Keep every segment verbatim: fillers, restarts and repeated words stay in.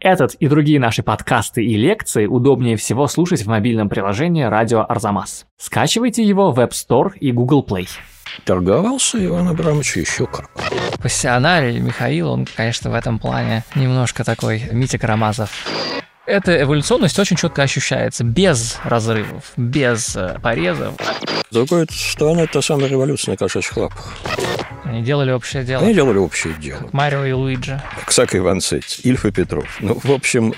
Этот и другие наши подкасты и лекции удобнее всего слушать в мобильном приложении «Радио Арзамас». Скачивайте его в App Store и Google Play. Торговался Иван Абрамович еще как. Пассионарий Михаил, он, конечно, в этом плане немножко такой Митя Карамазов. Эта эволюционность очень четко ощущается, без разрывов, без порезов. С другой стороны, это самая революция на кошачьих лапах. Они делали общее дело. Они делали общее дело. Как Марио и Луиджи. Ксак и Ванцетти, Ильф и Петров. Ну, в общем...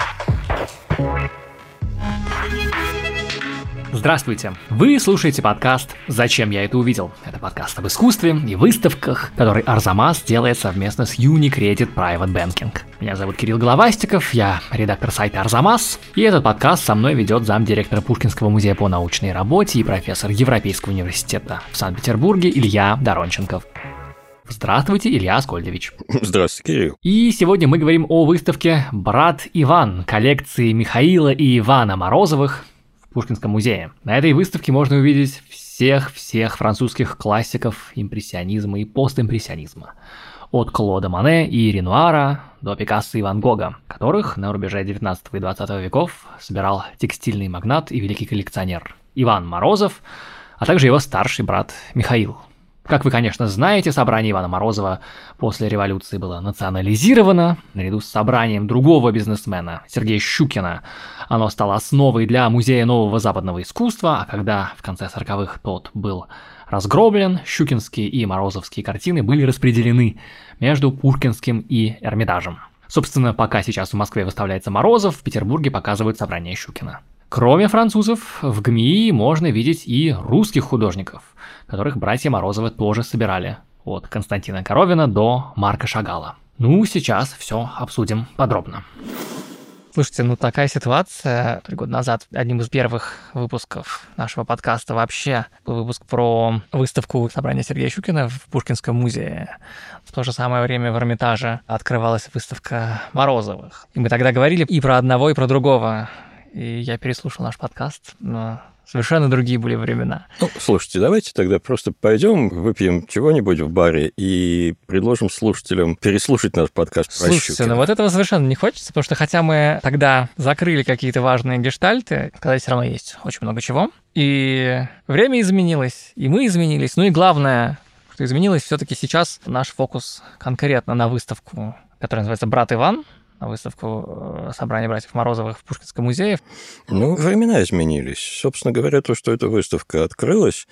Здравствуйте! Вы слушаете подкаст «Зачем я это увидел?». Это подкаст об искусстве и выставках, который Арзамас делает совместно с Unicredit Private Banking. Меня зовут Кирилл Головастиков, я редактор сайта Арзамас, и этот подкаст со мной ведет замдиректора Пушкинского музея по научной работе и профессор Европейского университета в Санкт-Петербурге Илья Доронченков. Здравствуйте, Илья Аскольдович. Здравствуйте, Кирилл. И сегодня мы говорим о выставке «Брат Иван» коллекции Михаила и Ивана Морозовых в Пушкинском музее. На этой выставке можно увидеть всех-всех французских классиков импрессионизма и постимпрессионизма. От Клода Моне и Ренуара до Пикассо и Ван Гога, которых на рубеже девятнадцатого и двадцатого веков собирал текстильный магнат и великий коллекционер Иван Морозов, а также его старший брат Михаил. Как вы, конечно, знаете, собрание Ивана Морозова после революции было национализировано. Наряду с собранием другого бизнесмена, Сергея Щукина, оно стало основой для Музея нового западного искусства, а когда в конце сороковых тот был разгромлен, щукинские и морозовские картины были распределены между Пушкинским и Эрмитажем. Собственно, пока сейчас в Москве выставляется Морозов, в Петербурге показывают собрание Щукина. Кроме французов, в ГМИ можно видеть и русских художников, которых братья Морозовы тоже собирали, от Константина Коровина до Марка Шагала. Ну, сейчас все обсудим подробно. Слушайте, ну такая ситуация. Три года назад одним из первых выпусков нашего подкаста вообще был выпуск про выставку собрания Сергея Щукина в Пушкинском музее. В то же самое время в Эрмитаже открывалась выставка Морозовых. И мы тогда говорили и про одного, и про другого. И я переслушал наш подкаст, но совершенно другие были времена. Ну, слушайте, давайте тогда просто пойдем, выпьем чего-нибудь в баре и предложим слушателям переслушать наш подкаст про Слушайте, Щукина. ну вот этого совершенно не хочется, потому что хотя мы тогда закрыли какие-то важные гештальты, сказать все равно есть очень много чего. И время изменилось, и мы изменились. Ну и главное, что изменилось, все-таки сейчас наш фокус конкретно на выставку, которая называется «Брат Иван», на выставку собрания братьев Морозовых в Пушкинском музее. Ну, времена изменились. Собственно говоря, то, что эта выставка открылась,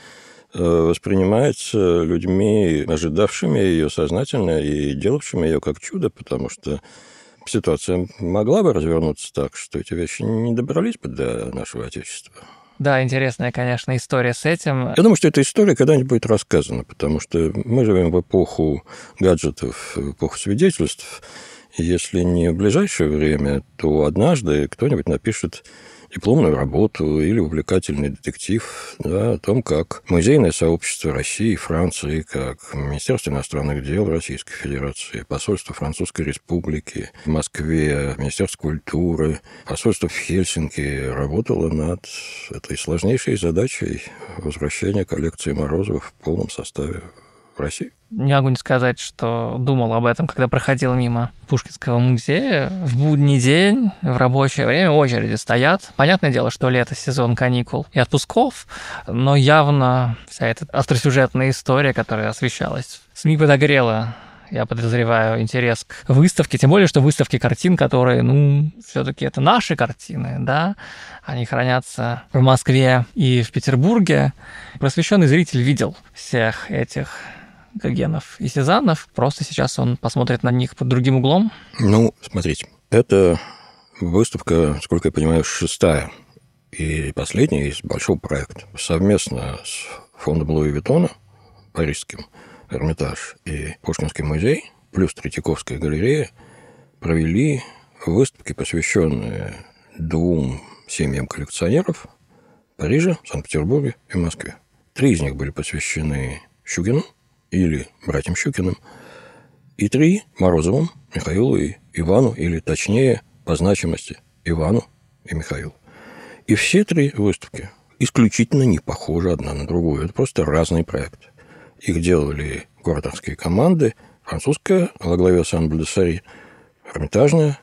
воспринимается людьми, ожидавшими ее сознательно и делавшими ее как чудо, потому что ситуация могла бы развернуться так, что эти вещи не добрались бы до нашего Отечества. Да, интересная, конечно, история с этим. Я думаю, что эта история когда-нибудь будет рассказана, потому что мы живем в эпоху гаджетов, в эпоху свидетельств. Если не в ближайшее время, то однажды кто-нибудь напишет дипломную работу или увлекательный детектив, да, о том, как музейное сообщество России, Франции, как Министерство иностранных дел Российской Федерации, посольство Французской Республики в Москве, Министерство культуры, посольство в Хельсинки работало над этой сложнейшей задачей возвращения коллекции Морозовых в полном составе в России. Не могу не сказать, что думал об этом, когда проходил мимо Пушкинского музея. В будний день, в рабочее время очереди стоят. Понятное дело, что лето, сезон каникул и отпусков, но явно вся эта остросюжетная история, которая освещалась, СМИ подогрела, я подозреваю, интерес к выставке, тем более, что выставки картин, которые, ну, все-таки это наши картины, да, они хранятся в Москве и в Петербурге. Просвещенный зритель видел всех этих Гогенов и Сезаннов, просто сейчас он посмотрит на них под другим углом. Ну, смотрите, это выставка, сколько я понимаю, шестая и последняя из большого проекта. Совместно с фондом Луи Виттона, парижским, Эрмитаж и Пушкинский музей, плюс Третьяковская галерея, провели выставки, посвященные двум семьям коллекционеров Парижа, Санкт-Петербурге и Москве. Три из них были посвящены Щукину или братьям Щукиным, и три Морозовым, Михаилу и Ивану, или точнее, по значимости, Ивану и Михаилу. И все три выставки исключительно не похожи одна на другую. Это просто разные проекты. Их делали кураторские команды, французская, во главе Ансамбль де Сари, Эрмитажная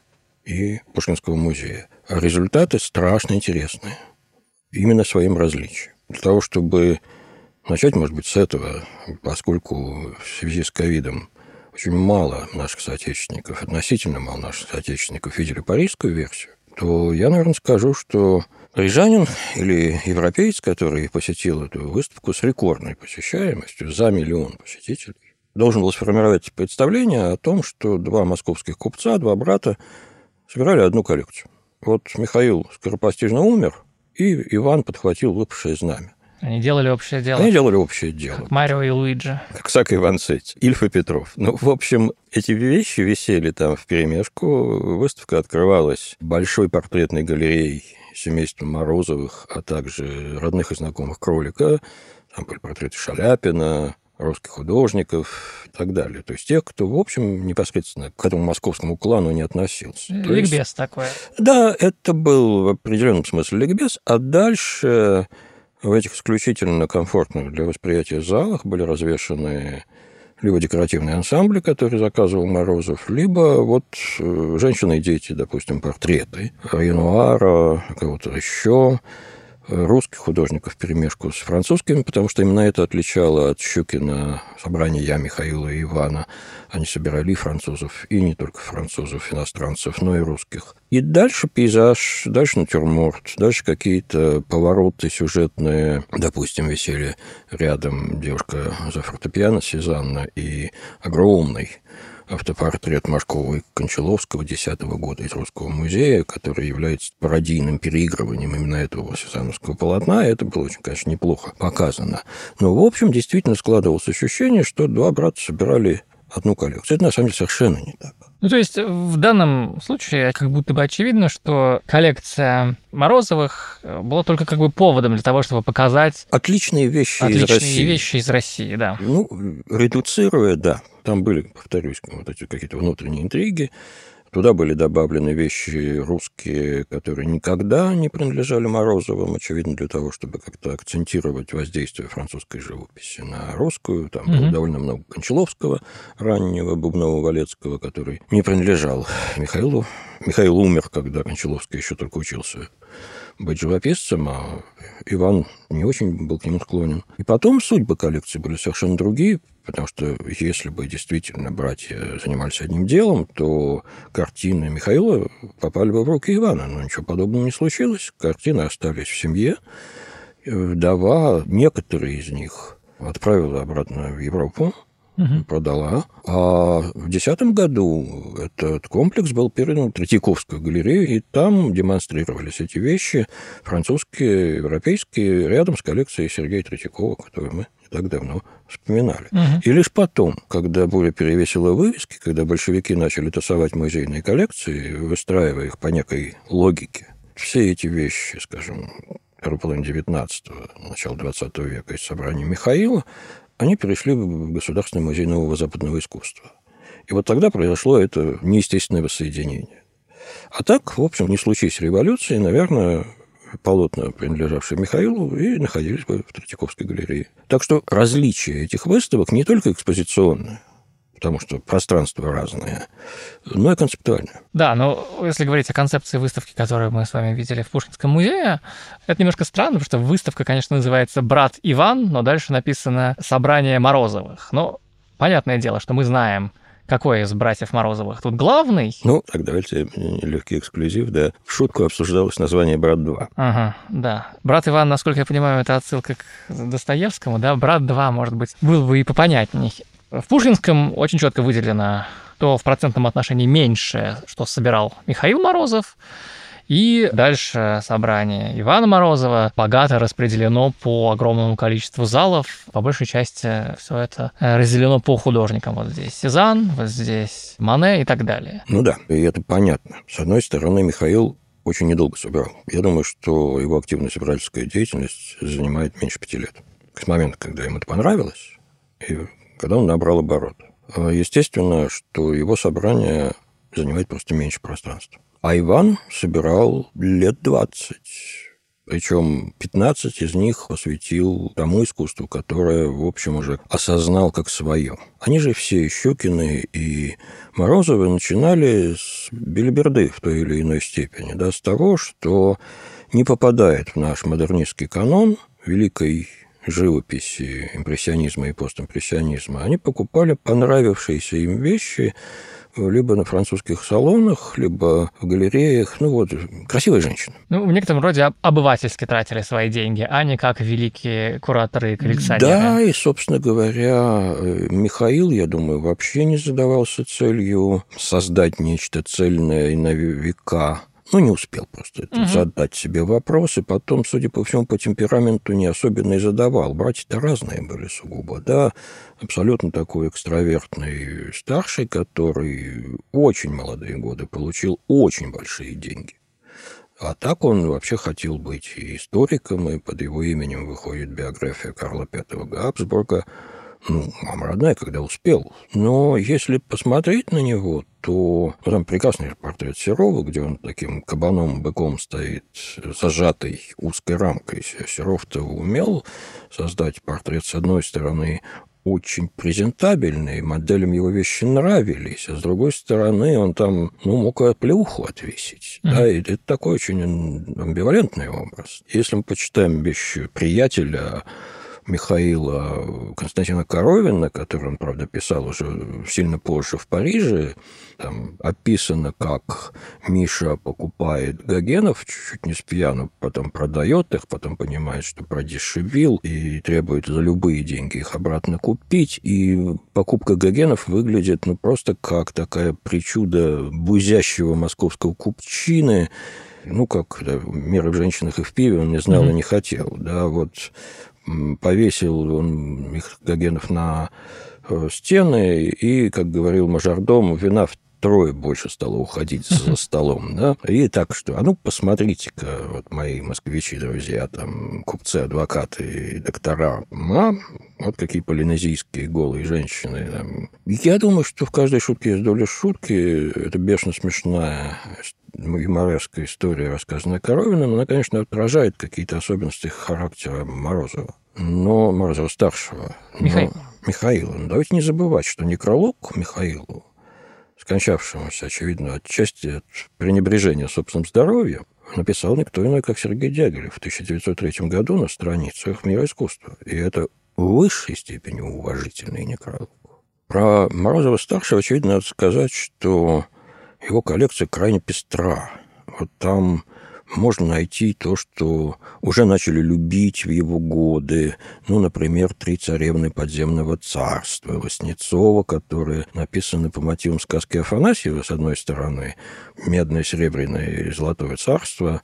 и Пушкинского музея. А результаты страшно интересные. Именно своим различием. Для того, чтобы начать, может быть, с этого, поскольку в связи с ковидом очень мало наших соотечественников, относительно мало наших соотечественников видели парижскую версию, то я, наверное, скажу, что парижанин или европеец, который посетил эту выставку с рекордной посещаемостью за миллион посетителей, должен был сформировать представление о том, что два московских купца, два брата, собирали одну коллекцию. Вот Михаил скоропостижно умер, и Иван подхватил выпавшее знамя. Они делали общее дело. Они делали общее дело. Как Марио и Луиджи. Как Сака и Ванцетти, Ильф и Петров. Ну, в общем, эти вещи висели там вперемешку. Выставка открывалась большой портретной галереей семейства Морозовых, а также родных и знакомых Кролика. Там были портреты Шаляпина, русских художников и так далее. То есть тех, кто, в общем, непосредственно к этому московскому клану не относился. Ликбез есть, такой. Да, это был в определенном смысле ликбез, а дальше в этих исключительно комфортных для восприятия залах были развешаны либо декоративные ансамбли, которые заказывал Морозов, либо вот женщины и дети, допустим, портреты Ренуара, кого-то еще, русских художников вперемешку с французскими, потому что именно это отличало от Щукина собрание «Я», Михаила и Ивана. Они собирали и французов, и не только французов, иностранцев, но и русских. И дальше пейзаж, дальше натюрморт, дальше какие-то повороты сюжетные. Допустим, висели рядом девушка за фортепиано Сезанна и огромный автопортрет Машкова и Кончаловского десятого года из Русского музея, который является пародийным переигрыванием именно этого сезанновского полотна. Это было очень, конечно, неплохо показано. Но, в общем, действительно складывалось ощущение, что два брата собирали одну коллекцию. Это, на самом деле, совершенно не так. Ну, то есть, в данном случае как будто бы очевидно, что коллекция Морозовых была только как бы поводом для того, чтобы показать отличные вещи отличные из России. вещи из России, да. Ну, редуцируя, да. Там были, повторюсь, вот эти какие-то внутренние интриги. Туда были добавлены вещи русские, которые никогда не принадлежали Морозовым, очевидно, для того, чтобы как-то акцентировать воздействие французской живописи на русскую. Там mm-hmm. было довольно много Кончаловского, раннего Бубнова-Валецкого, который не принадлежал Михаилу. Михаил умер, когда Кончаловский еще только учился быть живописцем, а Иван не очень был к нему склонен. И потом судьбы коллекции были совершенно другие, потому что если бы действительно братья занимались одним делом, то картины Михаила попали бы в руки Ивана. Но ничего подобного не случилось. Картины остались в семье. Вдова, некоторые из них, отправила обратно в Европу, угу. продала. А в десятом году этот комплекс был передан в Третьяковскую галерею, и там демонстрировались эти вещи, французские, европейские, рядом с коллекцией Сергея Третьякова, которую мы не так давно вспоминали. Угу. И лишь потом, когда буря перевесила вывески, когда большевики начали тасовать музейные коллекции, выстраивая их по некой логике, все эти вещи, скажем, первой половины девятнадцатого, начала двадцатого века из собрания Михаила, они перешли в Государственный музей нового западного искусства. И вот тогда произошло это неестественное воссоединение. А так, в общем, не случись революции, наверное, полотна, принадлежавшие Михаилу, и находились бы в Третьяковской галерее. Так что различие этих выставок не только экспозиционное, потому что пространство разное, но и концептуальное. Да, но если говорить о концепции выставки, которую мы с вами видели в Пушкинском музее, это немножко странно, потому что выставка, конечно, называется «Брат Иван», но дальше написано «Собрание Морозовых». Но понятное дело, что мы знаем, какой из братьев Морозовых тут главный. Ну, так давайте легкий эксклюзив, да. В шутку обсуждалось название «Брат два». Ага, да. «Брат Иван», насколько я понимаю, это отсылка к Достоевскому, да? «Брат два», может быть, был бы и попонятней. В Пушкинском очень четко выделено то в процентном отношении меньше, что собирал Михаил Морозов, и дальше собрание Ивана Морозова богато распределено по огромному количеству залов. По большей части все это разделено по художникам. Вот здесь Сезанн, вот здесь Мане и так далее. Ну да, и это понятно. С одной стороны, Михаил очень недолго собирал. Я думаю, что его активная собирательская деятельность занимает меньше пяти лет. С момента, когда ему это понравилось, и когда он набрал оборот. Естественно, что его собрание занимает просто меньше пространства. А Иван собирал лет двадцать. Причем пятнадцать из них посвятил тому искусству, которое, в общем, уже осознал как свое. Они же все, Щукины и Морозовы, начинали с белиберды в той или иной степени, да, с того, что не попадает в наш модернистский канон великой живописи импрессионизма и постимпрессионизма. Они покупали понравившиеся им вещи либо на французских салонах, либо в галереях. Ну вот, красивые женщины. Ну, в некотором роде обывательски тратили свои деньги, а не как великие кураторы и коллекционеры. Да, и, собственно говоря, Михаил, я думаю, вообще не задавался целью создать нечто цельное и на века. Ну, не успел просто угу. задать себе вопрос, и потом, судя по всему, по темпераменту не особенно и задавал. Братья-то разные были сугубо, да, абсолютно такой экстравертный старший, который очень молодые годы получил очень большие деньги. А так он вообще хотел быть и историком, и под его именем выходит биография Карла Пятого Габсбурга. Ну, мама родная, когда успел. Но если посмотреть на него, то ну, там прекрасный портрет Серова, где он таким кабаном-быком стоит, зажатый узкой рамкой. Серов-то умел создать портрет, с одной стороны, очень презентабельный, моделям его вещи нравились, а с другой стороны, он там, ну, мог и оплеуху отвесить. Mm-hmm. Да, и это такой очень амбивалентный образ. Если мы почитаем вещи приятеля Михаила Константина Коровина, который он, правда, писал уже сильно позже в Париже, там описано, как Миша покупает гогенов чуть-чуть не с пьяну, потом продает их, потом понимает, что продешевил и требует за любые деньги их обратно купить. И покупка гогенов выглядит ну, просто как такая причуда бузящего московского купчины. Ну, как да, меры в женщинах и в пиве он не знал mm-hmm. и не хотел. Да, вот повесил он их гогенов на стены, и, как говорил мажордом, вина втрое больше стало уходить за столом. Да? И так что, а ну, посмотрите-ка, вот мои москвичи, друзья, там, купцы, адвокаты и доктора, а, вот какие полинезийские голые женщины. Там. Я думаю, что в каждой шутке есть доля шутки. Это бешено смешная юмореская история, рассказанная Коровиным, она, конечно, отражает какие-то особенности характера Морозова. Но Морозова-старшего. Михаил. Михаила. Но давайте не забывать, что некролог Михаилу, скончавшемуся, очевидно, отчасти от пренебрежения собственным здоровьем, написал никто иной, как Сергей Дягилев в тысяча девятьсот третьем году на страницах «Мира искусства». И это в высшей степени уважительный некролог. Про Морозова-старшего, очевидно, надо сказать, что его коллекция крайне пестра. Вот там можно найти то, что уже начали любить в его годы. Ну, например, «Три царевны подземного царства» Васнецова, которые написаны по мотивам сказки Афанасьева, с одной стороны, «Медное, серебряное и золотое царство»,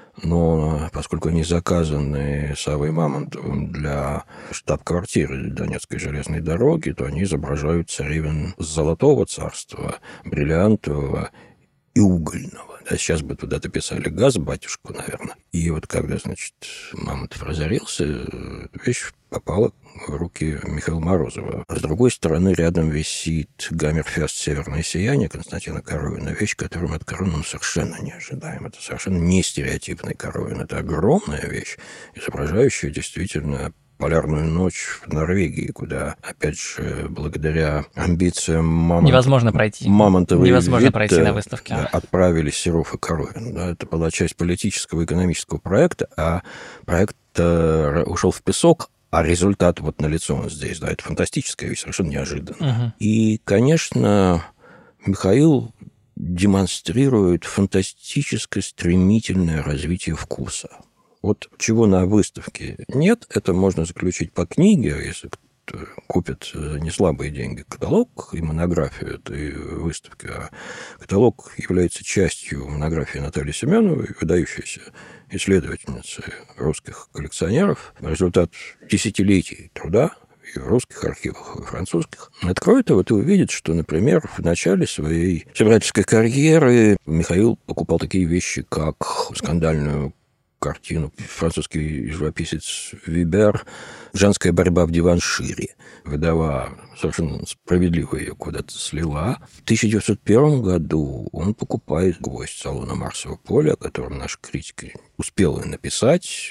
но поскольку они заказаны Саввой Мамонтовым для штаб-квартиры Донецкой железной дороги, то они изображают царевен Золотого царства, бриллиантового и угольного. А сейчас бы туда дописали газ, батюшку, наверное. И вот когда, значит, Мамонтов разорился, вещь попала в руки Михаила Морозова. А с другой стороны, рядом висит Гаммерфест «Северное сияние» Константина Коровина. Вещь, которую мы от Коровина совершенно не ожидаем. Это совершенно не стереотипный Коровин. Это огромная вещь, изображающая действительно полярную ночь в Норвегии, куда, опять же, благодаря амбициям Мамонт... невозможно пройти. Мамонтова невозможно Витте, пройти на выставке. Да, отправились Серов и Коровин. Да, это была часть политического и экономического проекта, а проект э, ушел в песок, а результат вот налицо он здесь. Да, это фантастическая вещь, совершенно неожиданно. Угу. И, конечно, Михаил демонстрирует фантастическое стремительное развитие вкуса. Вот чего на выставке нет, это можно заключить по книге, если кто купит за неслабые деньги каталог и монографию этой выставки. А каталог является частью монографии Натальи Семеновой, выдающейся исследовательницы русских коллекционеров. Результат десятилетий труда и в русских архивах, и в французских. Откроет его, и увидит, что, например, в начале своей собирательской карьеры Михаил покупал такие вещи, как скандальную картину французский живописец Вибер «Женская борьба в диваншире». Вдова совершенно справедливо ее куда-то слила. В тысяча девятьсот первом году он покупает «Гвоздь» салона Марсового поля, о котором наш критик успел написать.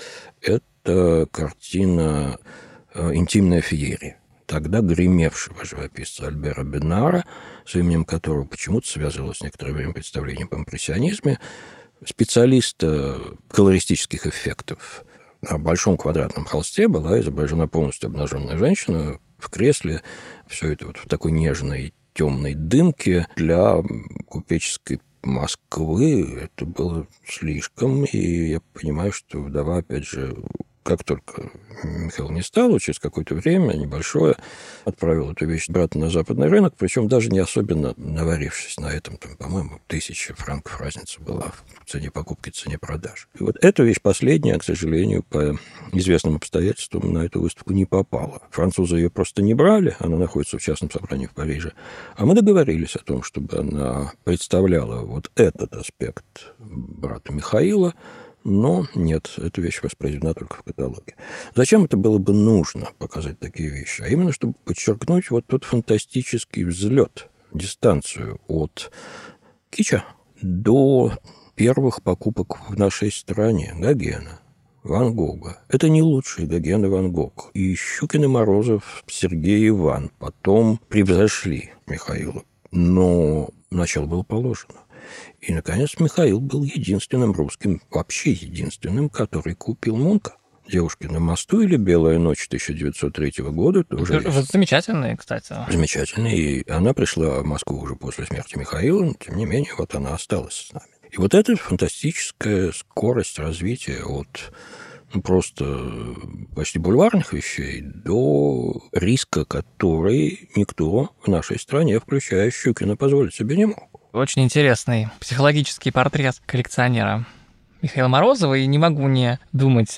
Это картина «Интимная феерия», тогда гремевшего живописца Альбера Бенара, с именем которого почему-то связывалось некоторое время представление об импрессионизме, специалиста колористических эффектов. На большом квадратном холсте была изображена полностью обнаженная женщина в кресле. Все это вот в такой нежной темной дымке. Для купеческой Москвы это было слишком. И я понимаю, что вдова, опять же, как только Михаил не стал, через какое-то время, небольшое, отправил эту вещь брата на западный рынок, причем даже не особенно наварившись на этом, там, по-моему, тысяча франков разница была в цене покупки, в цене продажи. И вот эта вещь последняя, к сожалению, по известным обстоятельствам на эту выставку не попала. Французы ее просто не брали, она находится в частном собрании в Париже, а мы договорились о том, чтобы она представляла вот этот аспект брата Михаила. Но нет, эта вещь воспроизведена только в каталоге. Зачем это было бы нужно, показать такие вещи? А именно, чтобы подчеркнуть вот тот фантастический взлет, дистанцию от кича до первых покупок в нашей стране Гогена, Ван Гога. Это не лучший Гоген и Ван Гог. И Щукин и Морозов, Сергей и Иван потом превзошли Михаила. Но начало было положено. И, наконец, Михаил был единственным русским, вообще единственным, который купил Мунка. «Девушки на мосту» или «Белая ночь» тысяча девятьсот третьего года тоже вот есть. Замечательные, кстати. Замечательные. И она пришла в Москву уже после смерти Михаила, но, тем не менее, вот она осталась с нами. И вот эта фантастическая скорость развития от ну, просто почти бульварных вещей до риска, который никто в нашей стране, включая Щукина, позволить себе не мог. Очень интересный психологический портрет коллекционера Михаила Морозова, и не могу не думать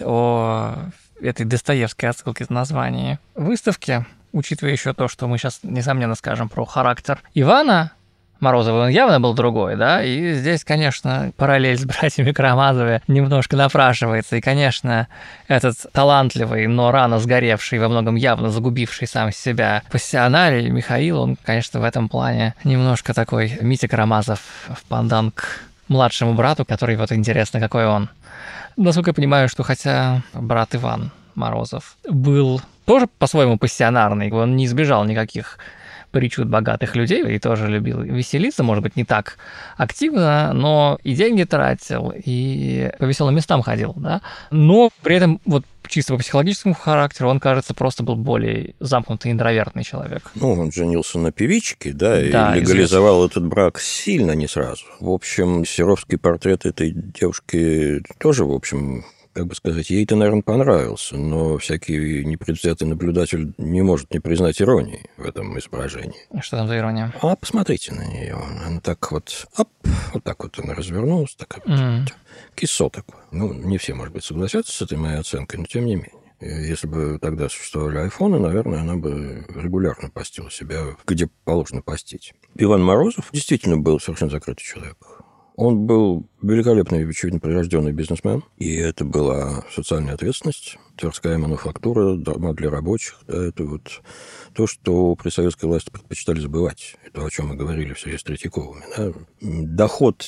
о этой достоевской отсылке в названии выставки, учитывая еще то, что мы сейчас, несомненно, скажем про характер Ивана Морозова, он явно был другой, да, и здесь, конечно, параллель с братьями Карамазовы немножко напрашивается, и, конечно, этот талантливый, но рано сгоревший, во многом явно загубивший сам себя пассионарий Михаил, он, конечно, в этом плане немножко такой Митя Карамазов в пандан к младшему брату, который вот интересно, какой он. Насколько я понимаю, что хотя брат Иван Морозов был тоже по-своему пассионарный, он не избежал никаких причуд богатых людей и тоже любил веселиться, может быть, не так активно, но и деньги тратил, и по веселым местам ходил, да. Но при этом вот чисто по психологическому характеру он, кажется, просто был более замкнутый, интровертный человек. Ну, он женился на певичке, да, и да, легализовал известно. Этот брак сильно не сразу. В общем, серовский портрет этой девушки тоже, в общем, как бы сказать, ей-то, наверное, понравился, но всякий непредвзятый наблюдатель не может не признать иронии в этом изображении. Что там за ирония? А посмотрите на нее. Она так вот, оп, вот так вот она развернулась, такая mm. вот, кисо такое. Ну, не все, может быть, согласятся с этой моей оценкой, но тем не менее. Если бы тогда существовали айфоны, наверное, она бы регулярно постила себя, где положено постить. Иван Морозов действительно был совершенно закрытый человек. Он был великолепный, очевидно, прирожденный бизнесмен, и это была социальная ответственность, Тверская мануфактура, дома для рабочих. Да, это вот то, что при советской власти предпочитали забывать. Это о чем мы говорили в связи с Третьяковыми. Да. Доход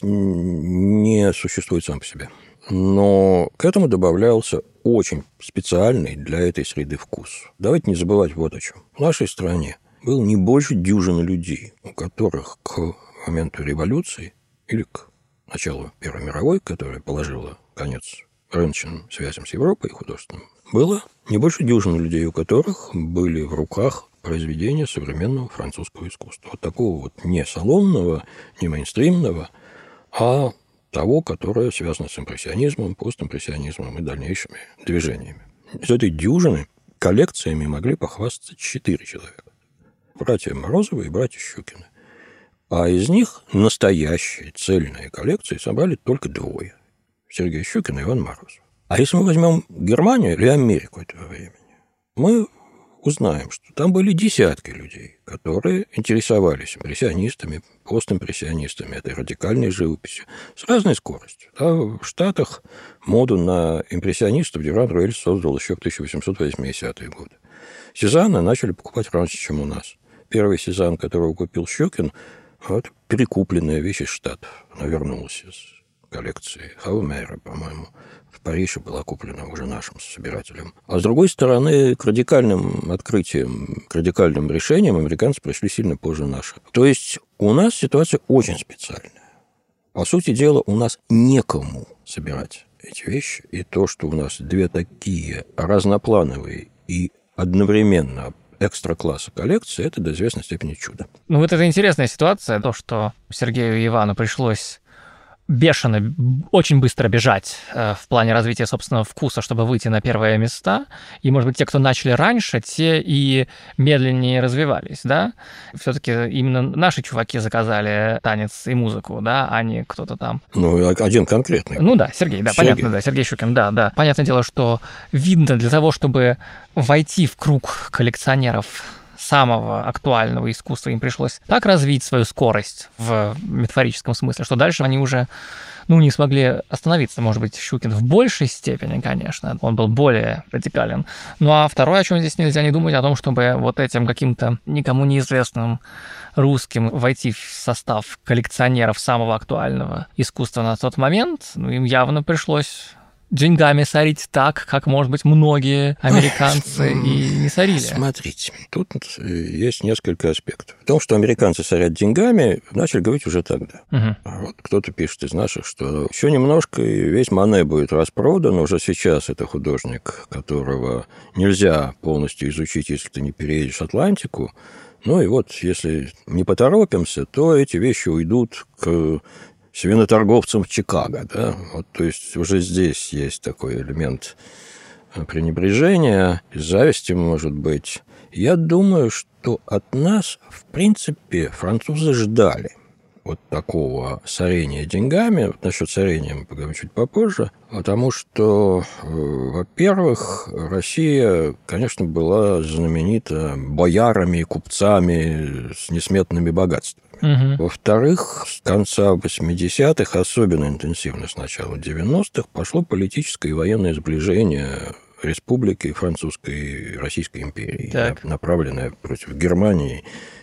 не существует сам по себе. Но к этому добавлялся очень специальный для этой среды вкус. Давайте не забывать вот о чем. В нашей стране было не больше дюжины людей, у которых к моменту революции или к началу Первой мировой, которая положила конец рыночным связям с Европой и художественным, было не больше дюжины людей, у которых были в руках произведения современного французского искусства. Вот такого вот не салонного, не мейнстримного, а того, которое связано с импрессионизмом, постимпрессионизмом и дальнейшими движениями. Из этой дюжины коллекциями могли похвастаться четыре человека. Братья Морозовы и братья Щукины. А из них настоящие цельные коллекции собрали только двое. Сергей Щукин и Иван Морозов. А если мы возьмем Германию или Америку этого времени, мы узнаем, что там были десятки людей, которые интересовались импрессионистами, постимпрессионистами, этой радикальной живописью с разной скоростью. Да, в Штатах моду на импрессионистов Дюран Руэль создал еще в тысяча восемьсот восьмидесятые годы. Сезанны начали покупать раньше, чем у нас. Первый Сезанн, которого купил Щукин, это перекупленная вещь из Штатов. Она вернулась из коллекции Хаумейра, по-моему. В Париже была куплена уже нашим собирателем. А с другой стороны, к радикальным открытиям, к радикальным решениям американцы пришли сильно позже наших. То есть у нас ситуация очень специальная. По сути дела, у нас некому собирать эти вещи. И то, что у нас две такие разноплановые и одновременно экстра-класса коллекции, это до известной степени чудо. Ну вот это интересная ситуация, то, что Сергею и Ивану пришлось бешено, очень быстро бежать э, в плане развития собственного вкуса, чтобы выйти на первые места. И, может быть, те, кто начали раньше, те и медленнее развивались, да? Все-таки именно наши чуваки заказали танец и музыку, да, а не кто-то там. Ну, один конкретный. Ну да, Сергей, да, Сергей. Понятно, да, Сергей Щукин, да, да. Понятное дело, что видно, для того, чтобы войти в круг коллекционеров самого актуального искусства, им пришлось так развить свою скорость в метафорическом смысле, что дальше они уже, ну, не смогли остановиться. Может быть, Щукин в большей степени, конечно, он был более радикален. Ну, а второе, о чем здесь нельзя не думать, о том, чтобы вот этим каким-то никому неизвестным русским войти в состав коллекционеров самого актуального искусства на тот момент, ну, им явно пришлось деньгами сорить так, как, может быть, многие американцы и не сорили. Смотрите, тут есть несколько аспектов. В том, что американцы сорят деньгами, начали говорить уже тогда. Угу. А вот кто-то пишет из наших, что еще немножко, и весь Мане будет распродан. Уже сейчас это художник, которого нельзя полностью изучить, если ты не переедешь Атлантику. Ну и вот, если не поторопимся, то эти вещи уйдут к свиноторговцам в Чикаго, да, вот, то есть уже здесь есть такой элемент пренебрежения, зависти, может быть. Я думаю, что от нас, в принципе, французы ждали вот такого сорения деньгами. Вот насчет сорения мы поговорим чуть попозже, потому что, во-первых, Россия, конечно, была знаменита боярами и купцами с несметными богатствами. Угу. Во-вторых, с конца восьмидесятых, особенно интенсивно с начала девяностых, пошло политическое и военное сближение республики Французской и Российской империи, так. направленное против Германии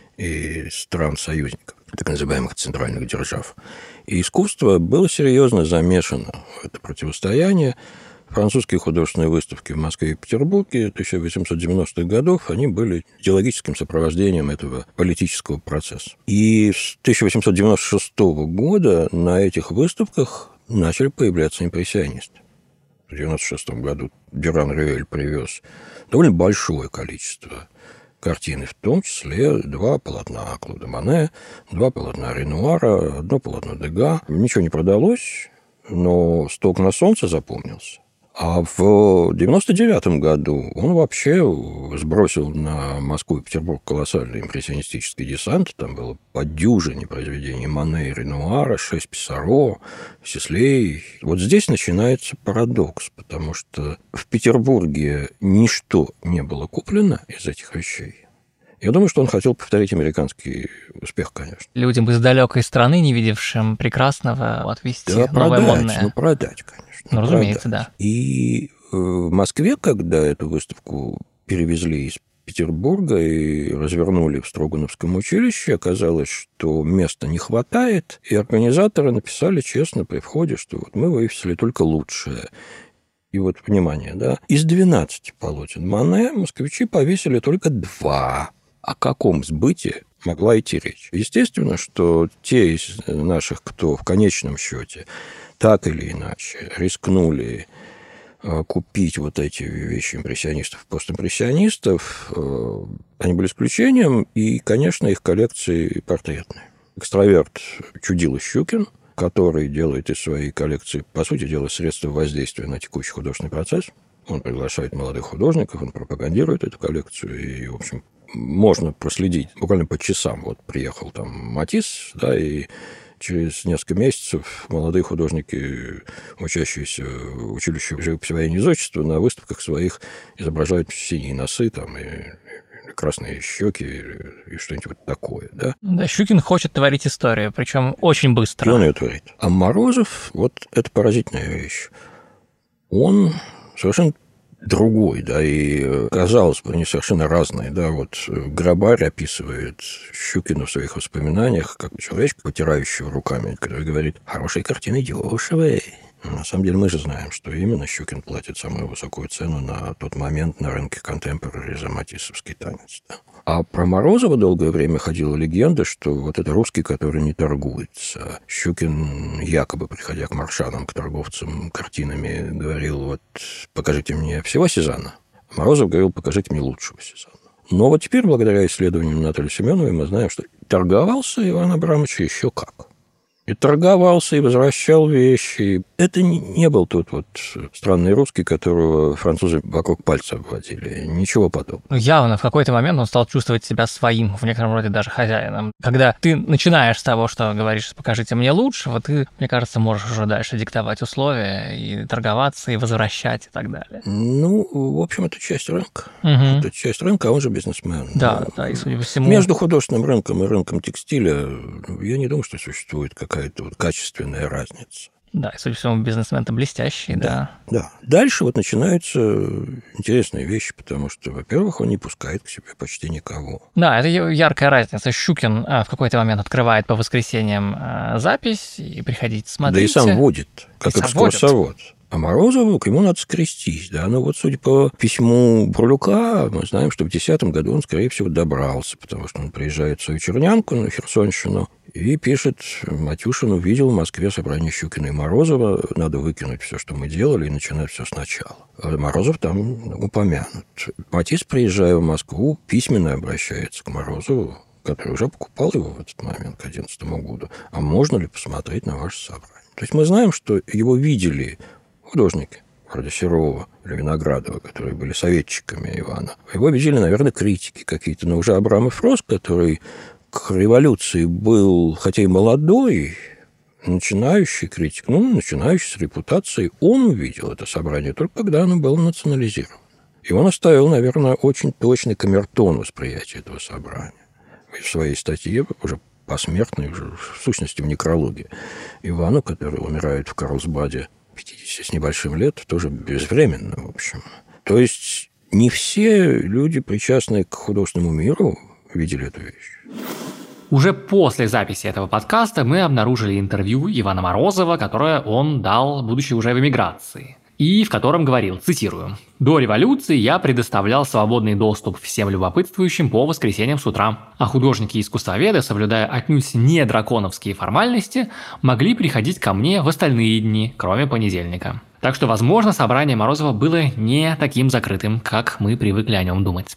и стран-союзников, так называемых центральных держав. И искусство было серьезно замешано в это противостояние. Французские художественные выставки в Москве и Петербурге тысяча восемьсот девяностых годов, они были идеологическим сопровождением этого политического процесса. И с тысяча восемьсот девяносто шестого года на этих выставках начали появляться импрессионисты. В девяносто шестом году Дюран Руэль привез довольно большое количество картин, в том числе два полотна Клода Мане, два полотна Ренуара, одно полотно Дега. Ничего не продалось, но «Сток на солнце» запомнился. А в девяносто девятом году он вообще сбросил на Москву и Петербург колоссальный импрессионистический десант. Там было по дюжине произведений Мане и Ренуара, шесть Писсаро, Сислей. Вот здесь начинается парадокс, потому что в Петербурге ничто не было куплено из этих вещей. Я думаю, что он хотел повторить американский успех, конечно. Людям из далекой страны, не видевшим прекрасного, отвезти да, новое продать, модное. Ну, продать, конечно. Ну, разумеется, продать. Да. И в Москве, когда эту выставку перевезли из Петербурга и развернули в Строгановском училище, оказалось, что места не хватает, и организаторы написали честно при входе, что вот мы вывесили только лучшее. И вот, внимание, да, из двенадцати полотен Мане москвичи повесили только два. О каком сбыте могла идти речь? Естественно, что те из наших, кто в конечном счете так или иначе рискнули купить вот эти вещи импрессионистов, постимпрессионистов, они были исключением, и, конечно, их коллекции портретные. Экстраверт Чудило Щукин, который делает из своей коллекции, по сути дела, средства воздействия на текущий художественный процесс. Он приглашает молодых художников, он пропагандирует эту коллекцию, и, в общем, можно проследить буквально по часам. Вот приехал там Матисс, да, и через несколько месяцев молодые художники, учащиеся в училище живописи военного изотчества, на выставках своих изображают синие носы там, и красные щеки и что-нибудь вот такое, да? Да, Щукин хочет творить историю, причем очень быстро. И он ее творит. А Морозов, вот это поразительная вещь. Он совершенно другой, да, и, казалось бы, они совершенно разные, да, вот Грабарь описывает Щукина в своих воспоминаниях как человечка, потирающего руками, который говорит: хорошие картины дешевые. На самом деле мы же знаем, что именно Щукин платит самую высокую цену на тот момент на рынке контемпорари за матиссовский танец. Да. А про Морозова долгое время ходила легенда, что вот это русский, который не торгуется. Щукин, якобы приходя к маршанам, к торговцам картинами, говорил: вот покажите мне всего Сезанна. Морозов говорил: покажите мне лучшего Сезанна. Но вот теперь, благодаря исследованиям Натальи Семеновой, мы знаем, что торговался Иван Абрамович еще как. И торговался, и возвращал вещи. Это не был тот вот странный русский, которого французы вокруг пальца обводили. Ничего подобного. Ну, явно в какой-то момент он стал чувствовать себя своим, в некотором роде даже хозяином. Когда ты начинаешь с того, что говоришь: покажите мне лучшего, ты, мне кажется, можешь уже дальше диктовать условия и торговаться, и возвращать, и так далее. Ну, в общем, это часть рынка. Угу. Это часть рынка, а он же бизнесмен. Да, да, и судя по всему... Между художественным рынком и рынком текстиля я не думаю, что существует какая-то вот качественная разница. Да, и, судя по всему, бизнесмен-то блестящий, да. Да, да. Дальше вот начинаются интересные вещи, потому что, во-первых, он не пускает к себе почти никого. Да, это яркая разница. Щукин в какой-то момент открывает по воскресеньям запись, и приходите смотреть. Да и сам водит, как экскурсовод. А Морозову к ему надо скрестись, да. Ну вот, судя по письму Бурлюка, мы знаем, что в десятом году он, скорее всего, добрался, потому что он приезжает в свою Чернянку на Херсонщину и пишет: Матюшин увидел в Москве собрание Щукина и Морозова, надо выкинуть все, что мы делали, и начинать все сначала. А Морозов там упомянут. Матисс, приезжая в Москву, письменно обращается к Морозову, который уже покупал его в этот момент, к одиннадцатому году. А можно ли посмотреть на ваше собрание? То есть мы знаем, что его видели художники, вроде Серова или Виноградова, которые были советчиками Ивана. Его видели, наверное, критики какие-то, но уже Абрамов рос, который к революции был, хотя и молодой, начинающий критик, ну, начинающий с репутацией, он увидел это собрание только когда оно было национализировано. И он оставил, наверное, очень точный камертон восприятия этого собрания. В своей статье, уже посмертной, уже в сущности в некрологе, Ивану, который умирает в Карлсбаде пятьдесят с небольшим лет, тоже безвременно, в общем. То есть не все люди, причастные к художественному миру, видели эту вещь. Уже после записи этого подкаста мы обнаружили интервью Ивана Морозова, которое он дал, будучи уже в эмиграции, и в котором говорил, цитирую: «До революции я предоставлял свободный доступ всем любопытствующим по воскресеньям с утра, а художники и искусствоведы, соблюдая отнюдь не драконовские формальности, могли приходить ко мне в остальные дни, кроме понедельника». Так что, возможно, собрание Морозова было не таким закрытым, как мы привыкли о нем думать.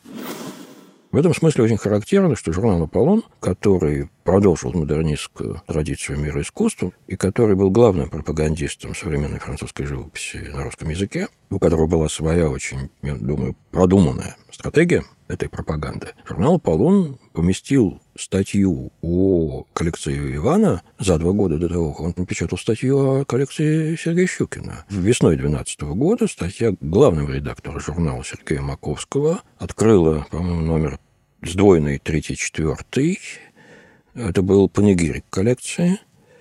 В этом смысле очень характерно, что журнал «Аполлон», который продолжил модернистскую традицию мира искусства и который был главным пропагандистом современной французской живописи на русском языке, у которого была своя очень, я думаю, продуманная стратегия этой пропаганды, журнал «Аполлон» поместил статью о коллекции Ивана за два года до того, как он напечатал статью о коллекции Сергея Щукина. Весной две тысячи двенадцатого года статья главного редактора журнала Сергея Маковского открыла, по-моему, номер сдвоенный третий-четвертый. Это был панегирик коллекции.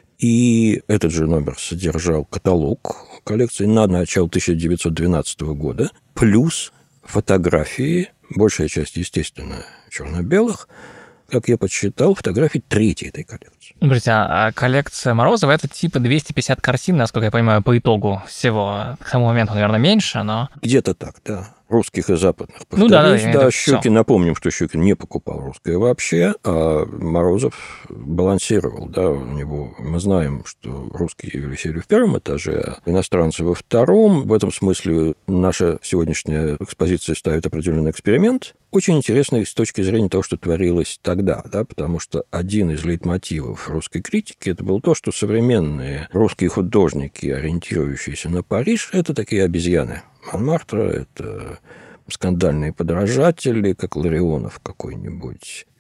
И этот же номер содержал каталог коллекции на начало тысяча девятьсот двенадцатого года, плюс фотографии, большая часть, естественно, черно-белых, как я подсчитал, фотографий третьей этой коллекции. Смотрите, а коллекция Морозова – это типа двести пятьдесят картин, насколько я понимаю, по итогу всего. К тому моменту, наверное, меньше, но... Где-то так, да. Русских и западных. Повторюсь, ну да, да, да, Щукин, всё. Напомним, что Щукин не покупал русское вообще, а Морозов балансировал, да, у него, мы знаем, что русские висели в первом этаже, а иностранцы во втором. В этом смысле наша сегодняшняя экспозиция ставит определенный эксперимент, очень интересный с точки зрения того, что творилось тогда, да, потому что один из лейтмотивов русской критики это было то, что современные русские художники, ориентирующиеся на Париж, это такие обезьяны. Монмартра – это скандальные подражатели, как Ларионов какой-нибудь.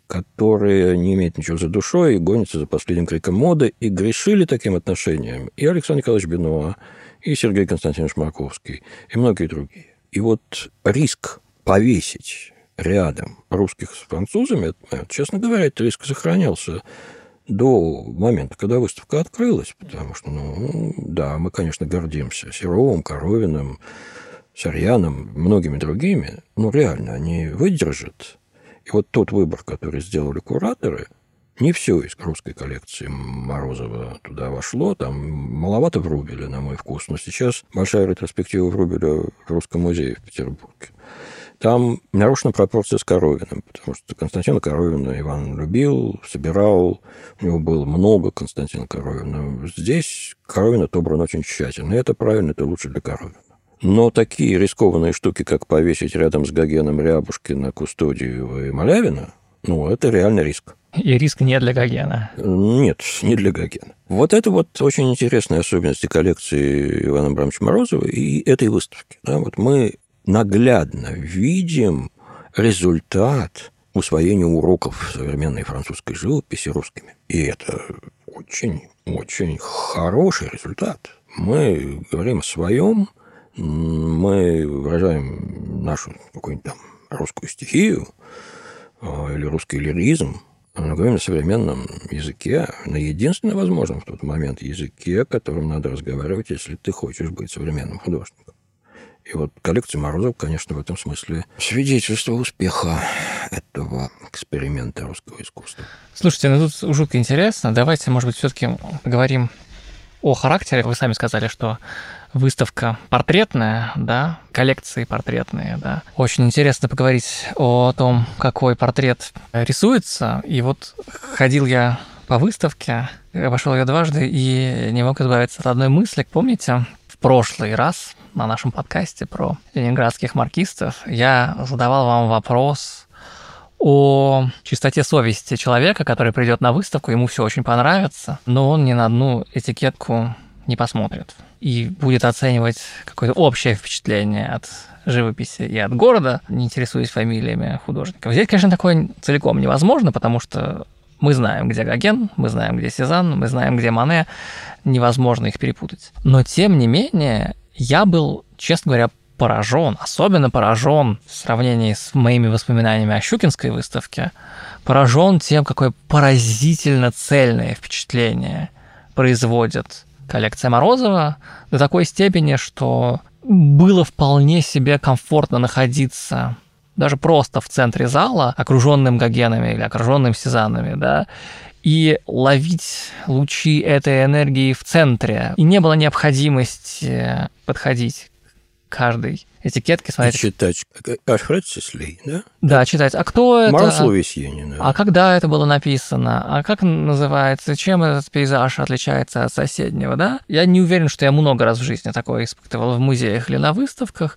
которые не имеют ничего за душой и гонятся за последним криком моды, и грешили таким отношением и Александр Николаевич Бенуа, и Сергей Константинович Марковский, и многие другие. И вот риск повесить рядом русских с французами, честно говоря, этот риск сохранялся до момента, когда выставка открылась, потому что, ну, да, мы, конечно, гордимся Серовым, Коровиным, Сарьяном, многими другими, но реально они выдержат. И вот тот выбор, который сделали кураторы, не все из русской коллекции Морозова туда вошло, там маловато Врубеля, на мой вкус, но сейчас большая ретроспектива Врубеля в Русском музее в Петербурге. Там нарушена пропорция с Коровиным, потому что Константина Коровина Иван любил, собирал, у него было много Константина Коровина. Здесь Коровин отобран очень тщательно, и это правильно, это лучше для Коровина. Но такие рискованные штуки, как повесить рядом с Гогеном Рябушкина, Кустодиева и Малявина, ну, это реально риск. И риск не для Гогена. Нет, не для Гогена. Вот это вот очень интересные особенности коллекции Ивана Абрамовича Морозова и этой выставки. Да, вот мы наглядно видим результат усвоения уроков современной французской живописи русскими. И это очень-очень хороший результат. Мы говорим о своем, мы выражаем нашу какую-нибудь там русскую стихию или русский лиризм, мы говорим на современном языке, на единственно возможном в тот момент языке, которым надо разговаривать, если ты хочешь быть современным художником. И вот коллекция Морозова, конечно, в этом смысле свидетельство успеха этого эксперимента русского искусства. Слушайте, ну тут жутко интересно. Давайте, может быть, все-таки поговорим о характере. Вы сами сказали, что выставка портретная, да, коллекции портретные, да. Очень интересно поговорить о том, какой портрет рисуется. И вот ходил я по выставке, обошел ее дважды и не мог избавиться от одной мысли. Помните, в прошлый раз на нашем подкасте про ленинградских маркистов я задавал вам вопрос о чистоте совести человека, который придет на выставку, ему все очень понравится, но он ни на одну этикетку не посмотрит и будет оценивать какое-то общее впечатление от живописи и от города, не интересуясь фамилиями художников. Здесь, конечно, такое целиком невозможно, потому что мы знаем, где Гоген, мы знаем, где Сезанн, мы знаем, где Мане, невозможно их перепутать. Но, тем не менее, я был, честно говоря, поражен, особенно поражен в сравнении с моими воспоминаниями о Щукинской выставке, поражен тем, какое поразительно цельное впечатление производит коллекция Морозова до такой степени, что было вполне себе комфортно находиться даже просто в центре зала, окруженным Гогенами или окруженным Сезаннами, да, и ловить лучи этой энергии в центре. И не было необходимости подходить к каждой этикетке, смотреть. И читать Альфред Сисли, да? Да, читать. А кто это? Мороз Лувесьенина. А когда это было написано? А как называется? Чем этот пейзаж отличается от соседнего, да? Я не уверен, что я много раз в жизни такое испытывал в музеях или на выставках.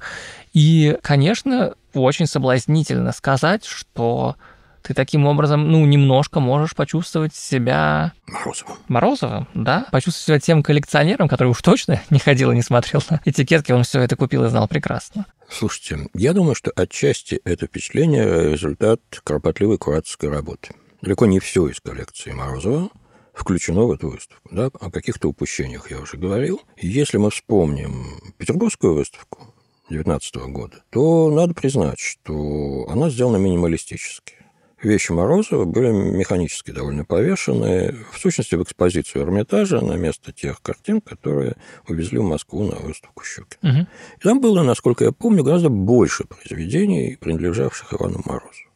И, конечно, очень соблазнительно сказать, что ты таким образом, ну, немножко можешь почувствовать себя... Морозовым. Морозовым, да? Почувствовать себя тем коллекционером, который уж точно не ходил и не смотрел на этикетки, он все это купил и знал прекрасно. Слушайте, я думаю, что отчасти это впечатление – результат кропотливой кураторской работы. Далеко не все из коллекции Морозова включено в эту выставку. Да? О каких-то упущениях я уже говорил. И если мы вспомним петербургскую выставку две тысячи девятнадцатого года, то надо признать, что она сделана минималистически. Вещи Морозова были механически довольно повешены, в сущности, в экспозицию Эрмитажа на место тех картин, которые увезли в Москву на выставку Щукина. Угу. И там было, насколько я помню, гораздо больше произведений, принадлежавших Ивану Морозову,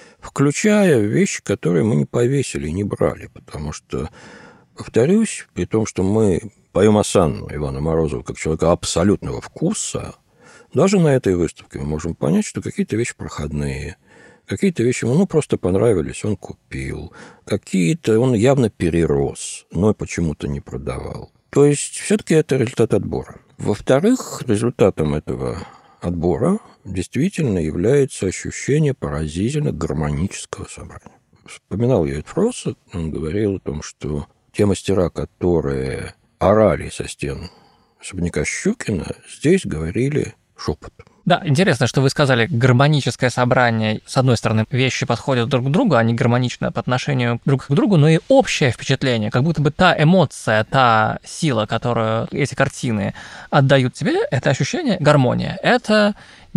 включая вещи, которые мы не повесили и не брали, потому что, повторюсь, при том, что мы поем осанну Ивана Морозова как человека абсолютного вкуса, даже на этой выставке мы можем понять, что какие-то вещи проходные, какие-то вещи ему ну, просто понравились, он купил. Какие-то он явно перерос, но почему-то не продавал. То есть, все-таки это результат отбора. Во-вторых, результатом этого отбора действительно является ощущение поразительно гармонического собрания. Вспоминал я Эдфроса, он говорил о том, что те мастера, которые орали со стен особняка Щукина, здесь говорили шепотом. Да, интересно, что вы сказали гармоническое собрание. С одной стороны, вещи подходят друг к другу, они гармоничны по отношению друг к другу, но и общее впечатление, как будто бы та эмоция, та сила, которую эти картины отдают тебе, это ощущение гармония. Это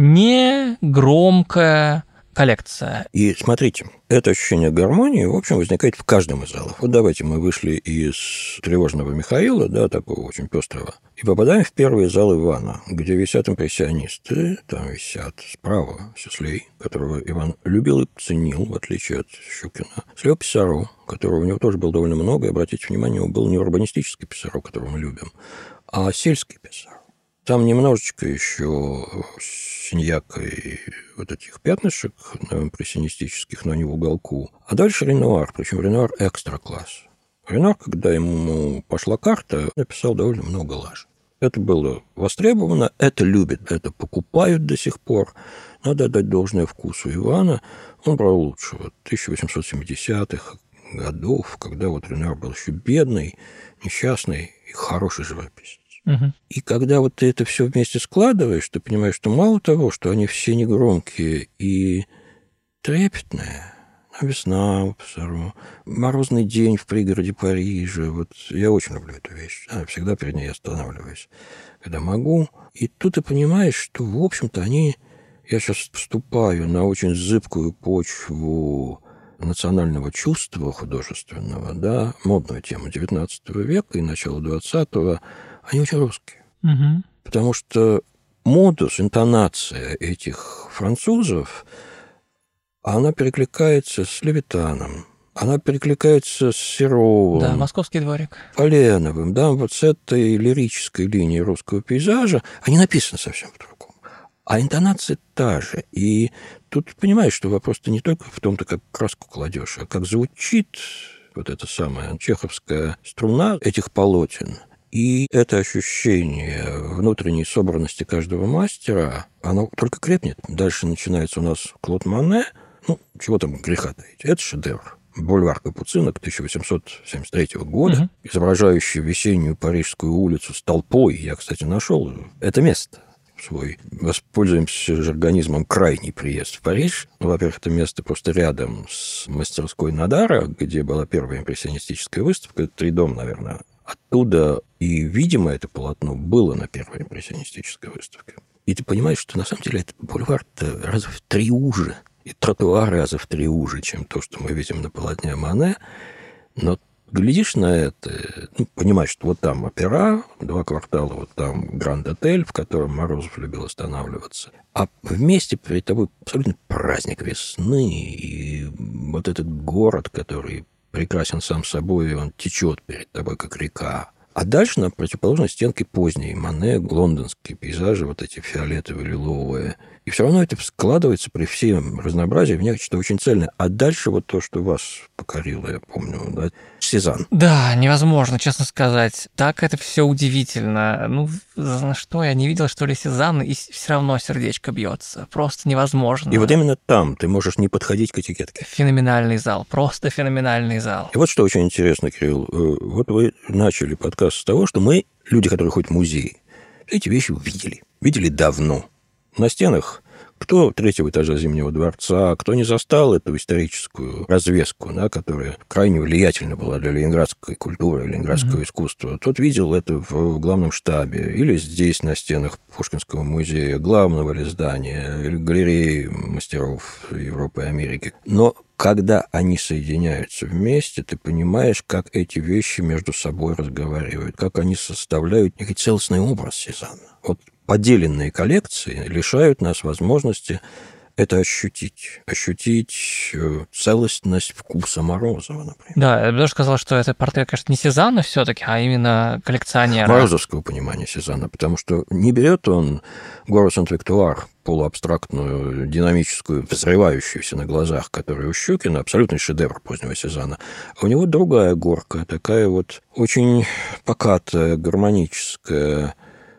не громкая коллекция. И смотрите, это ощущение гармонии, в общем, возникает в каждом из залов. Вот давайте мы вышли из тревожного Михаила, да, такого очень пестрого, и попадаем в первый зал Ивана, где висят импрессионисты. Там висят справа Сюслей, которого Иван любил и ценил, в отличие от Щукина. Слева Писаро, которого у него тоже было довольно много, и, обратите внимание, он был не урбанистический Писаро, которого мы любим, а сельский Писаро. Там немножечко еще Синьяка и вот этих пятнышек импрессионистических, но не в уголку. А дальше Ренуар, причем Ренуар экстра-класс. Ренуар, когда ему пошла карта, написал довольно много лажи. Это было востребовано, это любят, это покупают до сих пор. Надо отдать должное вкусу Ивана. Он брал лучшего тысяча восемьсот семидесятых годов, когда вот Ренуар был еще бедный, несчастный и хороший живописец. Угу. И когда вот ты это все вместе складываешь, ты понимаешь, что мало того, что они все негромкие и трепетные, весна у Писаро, морозный день в пригороде Парижа, вот я очень люблю эту вещь, да, всегда перед ней останавливаюсь, когда могу. И тут ты понимаешь, что, в общем-то, они... Я сейчас вступаю на очень зыбкую почву национального чувства художественного, да, модную тему девятнадцатого века и начала двадцатого, они очень русские. Угу. Потому что модус, интонация этих французов, она перекликается с Левитаном, она перекликается с Серовым. Да, «Московский дворик». Поленовым, да, вот с этой лирической линией русского пейзажа. Они написаны совсем по-другому. А интонация та же. И тут понимаешь, что вопрос-то не только в том-то, как краску кладешь, а как звучит вот эта самая чеховская струна этих полотен. И это ощущение внутренней собранности каждого мастера, оно только крепнет. Дальше начинается у нас Клод Моне. Ну, чего там греха таить. Это шедевр. Бульвар Капуцинок тысяча восемьсот семьдесят третьего года, угу. изображающий весеннюю парижскую улицу с толпой. Я, кстати, нашел это место. Свой. Воспользуемся жаргонизмом «крайний приезд в Париж». Ну, во-первых, это место просто рядом с мастерской Надара, где была первая импрессионистическая выставка. Это три дома, наверное. Оттуда и, видимо, это полотно было на первой импрессионистической выставке. И ты понимаешь, что на самом деле этот бульвар-то раза в три уже, и тротуар раза в три уже, чем то, что мы видим на полотне Моне. Но глядишь на это, ну, понимаешь, что вот там опера, два квартала, вот там Гранд-отель, в котором Морозов любил останавливаться. А вместе перед тобой абсолютно праздник весны, и вот этот город, который прекрасен сам собой, и он течет перед тобой, как река. А дальше на противоположной стенке поздней Моне, лондонские пейзажи, вот эти фиолетовые, лиловые. И все равно это складывается при всем разнообразии в нечто очень цельное. А дальше вот то, что вас покорило, я помню, да, Сезанн. Да, невозможно, честно сказать. Так это все удивительно. Ну, за что я не видел, что ли, Сезанн, и все равно сердечко бьется. Просто невозможно. И вот именно там ты можешь не подходить к этикетке. Феноменальный зал, просто феноменальный зал. И вот что очень интересно, Кирилл. Вот вы начали подкаст с того, что мы, люди, которые ходят в музей, эти вещи увидели. Видели давно. На стенах кто третьего этажа Зимнего дворца, кто не застал эту историческую развеску, да, которая крайне влиятельна была для ленинградской культуры, ленинградского mm-hmm. искусства, тот видел это в главном штабе или здесь на стенах Пушкинского музея, главного ли здания, или галереи мастеров Европы и Америки. Но когда они соединяются вместе, ты понимаешь, как эти вещи между собой разговаривают, как они составляют некий целостный образ Сезанна. Вот поделенные коллекции лишают нас возможности это ощутить. Ощутить целостность вкуса Морозова, например. Да, я бы даже сказал, что это портрет, конечно, не Сезанна все-таки, а именно коллекционера. Морозовского понимания Сезанна, потому что не берет он гору Сент-Виктуар, полуабстрактную, динамическую, взрывающуюся на глазах, которая у Щукина, абсолютный шедевр позднего Сезанна. А у него другая горка, такая вот очень покатая, гармоническая,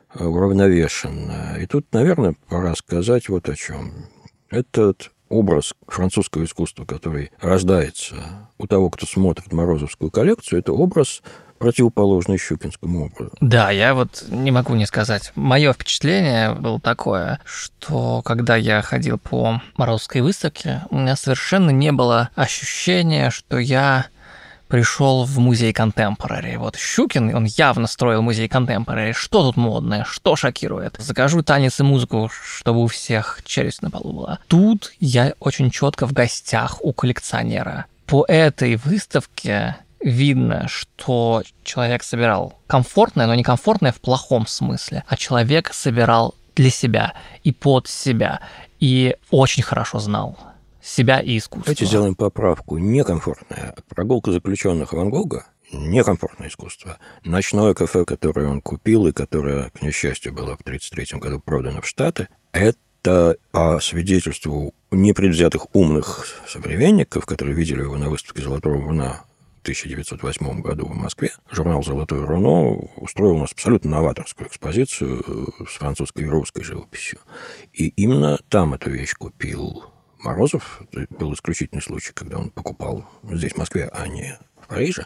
уравновешенная. И тут, наверное, пора сказать вот о чем. Этот образ французского искусства, который рождается у того, кто смотрит морозовскую коллекцию, это образ противоположный щукинскому образу. Да, я вот не могу не сказать. Мое впечатление было такое, что когда я ходил по Морозовской выставке, у меня совершенно не было ощущения, что я пришел в музей контемпорари. Вот Щукин, он явно строил музей контемпорари. Что тут модное, что шокирует? Закажу танец и музыку, чтобы у всех челюсть на полу была. Тут я очень четко в гостях у коллекционера. По этой выставке видно, что человек собирал комфортное, но не комфортное в плохом смысле, а человек собирал для себя и под себя, и очень хорошо знал себя и искусство. Давайте сделаем поправку. Некомфортная прогулка заключенных Ван Гога – некомфортное искусство. Ночное кафе, которое он купил и которое, к несчастью, было в тридцать третьем году продано в Штаты, это по свидетельству непредвзятых умных современников, которые видели его на выставке «Золотого руна» в тысяча девятьсот восьмом году в Москве, журнал «Золотое руно» устроил у нас абсолютно новаторскую экспозицию с французской и русской живописью. И именно там эту вещь купил Морозов. Это был исключительный случай, когда он покупал здесь, в Москве, а не в Париже.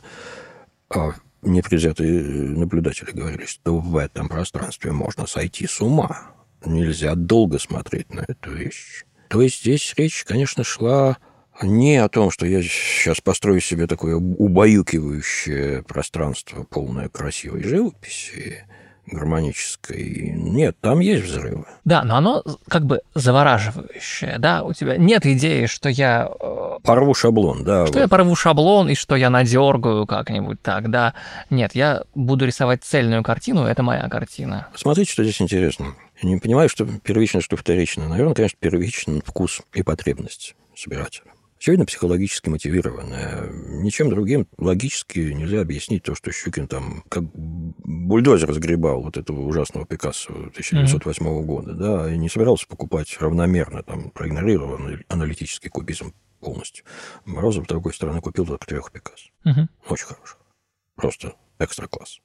А непредвзятые наблюдатели говорили, что в этом пространстве можно сойти с ума. Нельзя долго смотреть на эту вещь. То есть здесь речь, конечно, шла не о том, что я сейчас построю себе такое убаюкивающее пространство, полное красивой живописи, гармонической. Нет, там есть взрывы. Да, но оно как бы завораживающее, да, у тебя нет идеи, что я... Порву шаблон, да. Что вот. я порву шаблон и что я надергаю как-нибудь так, да. Нет, я буду рисовать цельную картину, это моя картина. Смотрите, что здесь интересно. Я не понимаю, что первично, что вторично. Наверное, конечно, первичен вкус и потребность собирателя. Очевидно, психологически мотивированная. Ничем другим логически нельзя объяснить то, что Щукин там как бульдозер разгребал вот этого ужасного Пикассо тысяча девятьсот восьмого mm-hmm. года, да, и не собирался покупать равномерно, там, проигнорировал аналитический кубизм полностью. Морозов, с другой стороны, купил только трех Пикассо. Mm-hmm. Очень хороших. Просто экстра-класс.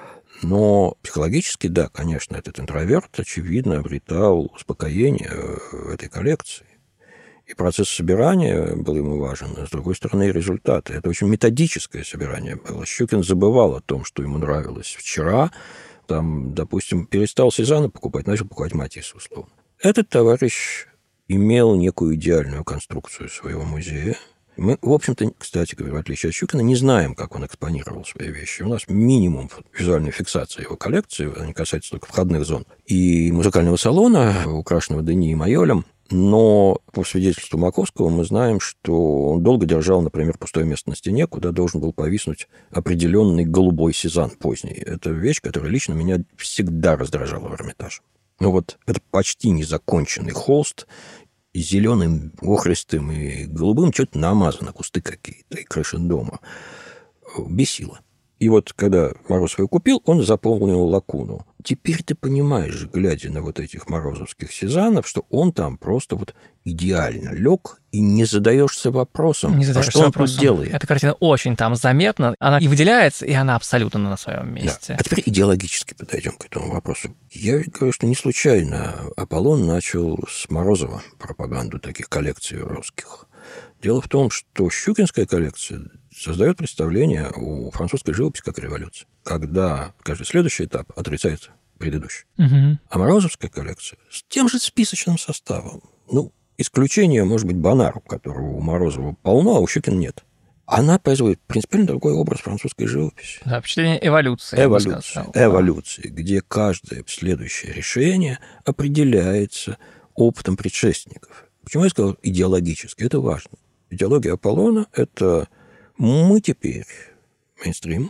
Но психологически, да, конечно, этот интроверт, очевидно, обретал успокоение в этой коллекции. И процесс собирания был ему важен, а с другой стороны, и результаты. Это очень методическое собирание было. Щукин забывал о том, что ему нравилось вчера. Там, допустим, перестал Сезанна покупать, начал покупать Матисса, условно. Этот товарищ имел некую идеальную конструкцию своего музея. Мы, в общем-то, кстати говоря, в отличие от Щукина, не знаем, как он экспонировал свои вещи. У нас минимум визуальной фиксации его коллекции, они касаются только входных зон, и музыкального салона, украшенного Дени и Майолем. Но по свидетельству Маковского мы знаем, что он долго держал, например, пустое место на стене, куда должен был повиснуть определенный голубой Сезанн поздний. Это вещь, которая лично меня всегда раздражала в Эрмитаже. Но вот это почти незаконченный холст, и зеленым, охристым и голубым что-то намазано, кусты какие-то, и крыша дома. Бесило. И вот, когда Морозов его купил, он заполнил лакуну. Теперь ты понимаешь, глядя на вот этих морозовских Сезаннов, что он там просто вот идеально лег, и не задаешься вопросом, не задаешься а что он вопросом. тут делает. Эта картина очень там заметна, она и выделяется, и она абсолютно на своем месте. Да. А теперь идеологически подойдем к этому вопросу. Я ведь говорю, что не случайно Аполлон начал с Морозова пропаганду таких коллекций русских. Дело в том, что щукинская коллекция создает представление о французской живописи как революции, когда каждый следующий этап отрицает предыдущий. Угу. А Морозовская коллекция с тем же списочным составом. Ну, исключение, может быть, Бонар, у которого у Морозова полно, а у Щукина нет. Она производит принципиально другой образ французской живописи. Да, впечатление эволюции. Эволюции, эволюции, где каждое следующее решение определяется опытом предшественников. Почему я сказал идеологически? Это важно. Идеология Аполлона – это мы теперь мейнстрим,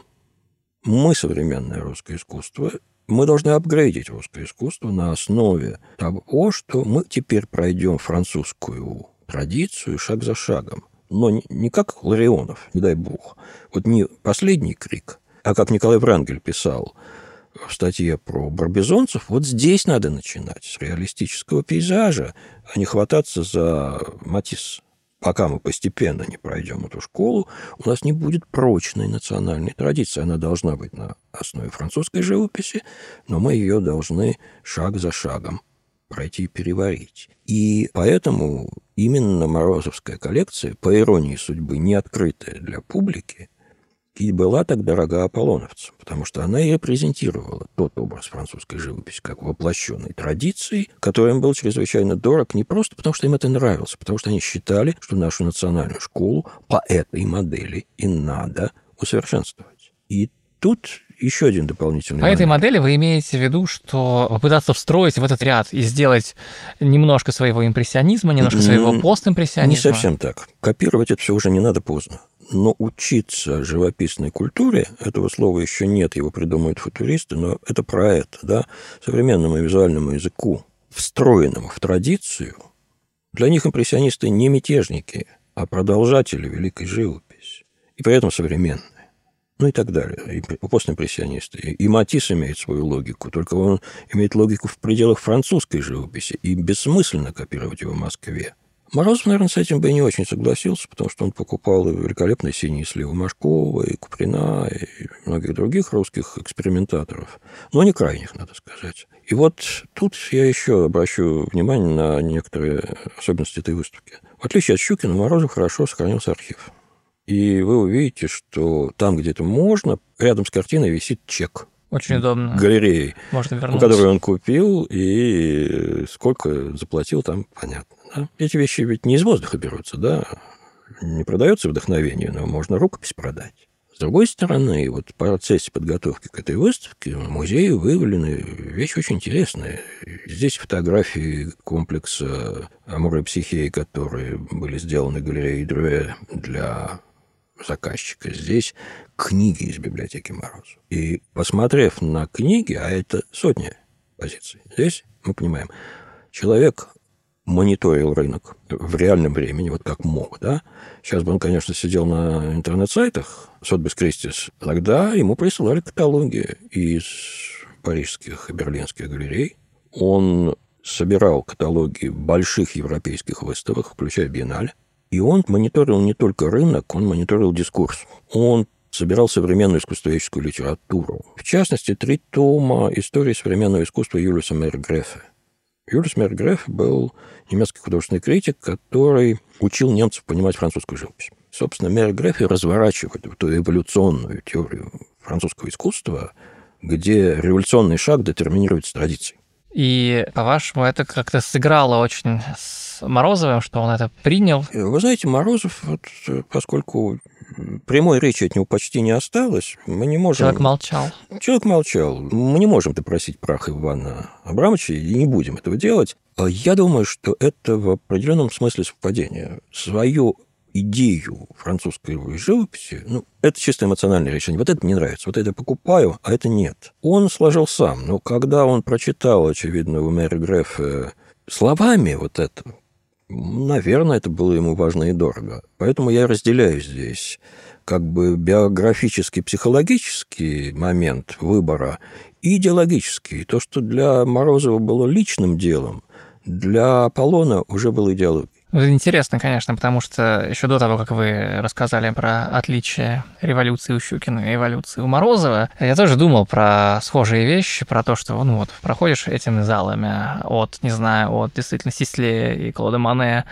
мы современное русское искусство, мы должны апгрейдить русское искусство на основе того, что мы теперь пройдем французскую традицию шаг за шагом. Но не как Ларионов, не дай бог. Вот не последний крик, а как Николай Врангель писал в статье про барбизонцев, вот здесь надо начинать, с реалистического пейзажа, а не хвататься за Матисс. Пока мы постепенно не пройдем эту школу, у нас не будет прочной национальной традиции. Она должна быть на основе французской живописи, но мы ее должны шаг за шагом пройти и переварить. И поэтому именно Морозовская коллекция, по иронии судьбы, не открытая для публики, и была так дорога аполлоновцам, потому что она и репрезентировала тот образ французской живописи, как воплощенной традиции, который им был чрезвычайно дорог не просто потому, что им это нравилось, потому что они считали, что нашу национальную школу по этой модели и надо усовершенствовать. И тут еще один дополнительный По момент. этой модели вы имеете в виду, что попытаться встроить в этот ряд и сделать немножко своего импрессионизма, немножко своего постимпрессионизма? Не совсем так. Копировать это все уже не надо поздно. Но учиться живописной культуре, этого слова еще нет, его придумают футуристы, но это про это, да, современному визуальному языку, встроенному в традицию. Для них импрессионисты не мятежники, а продолжатели великой живописи, и при этом современные. Ну и так далее. И постимпрессионисты. И Матисс имеет свою логику, только он имеет логику в пределах французской живописи, и бессмысленно копировать его в Москве. Морозов, наверное, с этим бы и не очень согласился, потому что он покупал и великолепные синие сливы Машкова, и Куприна, и многих других русских экспериментаторов, но не крайних, надо сказать. И вот тут я еще обращу внимание на некоторые особенности этой выставки. В отличие от Щукина, у Морозова хорошо сохранился архив. И вы увидите, что там, где это можно, рядом с картиной висит чек. Очень удобно. Галереи, можно вернуться. Который он купил, и сколько заплатил, там понятно. Да? Эти вещи ведь не из воздуха берутся, да? Не продается вдохновение, но можно рукопись продать. С другой стороны, вот в процессе подготовки к этой выставке в музее выявлены вещи очень интересные. Здесь фотографии комплекса «Амур и Психеи», которые были сделаны галереей Дрюэ для заказчика. Здесь книги из библиотеки Морозова. И посмотрев на книги, а это сотни позиций, здесь мы понимаем, человек мониторил рынок в реальном времени, вот как мог, да. Сейчас бы он, конечно, сидел на интернет-сайтах Сотбис Кристис, тогда ему присылали каталоги из парижских и берлинских галерей. Он собирал каталоги больших европейских выставок, включая Биеннале, и он мониторил не только рынок, он мониторил дискурс. Он собирал современную искусствоведческую литературу. В частности, три тома истории современного искусства Юлиуса Мейер-Грефе. Юлиус Мейер-Грефе был немецкий художественный критик, который учил немцев понимать французскую живопись. Собственно, Мейер-Грефе разворачивает эту эволюционную теорию французского искусства, где революционный шаг детерминируется традицией. И, по-вашему, это как-то сыграло очень с Морозовым, что он это принял? Вы знаете, Морозов, вот, поскольку прямой речи от него почти не осталось, мы не можем... Человек молчал. Человек молчал. Мы не можем допросить прах Ивана Абрамовича, и не будем этого делать. Я думаю, что это в определенном смысле совпадение. Свою идею французской живописи, ну, это чисто эмоциональное решение. Вот это мне нравится, вот это я покупаю, а это нет. Он сложил сам, но когда он прочитал, очевидно, у Мейер-Грефе словами вот это, наверное, это было ему важно и дорого. Поэтому я разделяю здесь как бы биографический, психологический момент выбора и идеологический. То, что для Морозова было личным делом, для Аполлона уже было идеологией. Это интересно, конечно, потому что еще до того, как вы рассказали про отличие революции у Щукина и эволюции у Морозова, я тоже думал про схожие вещи, про то, что, ну вот, проходишь этими залами от, не знаю, от действительно Сисле и Клода Моне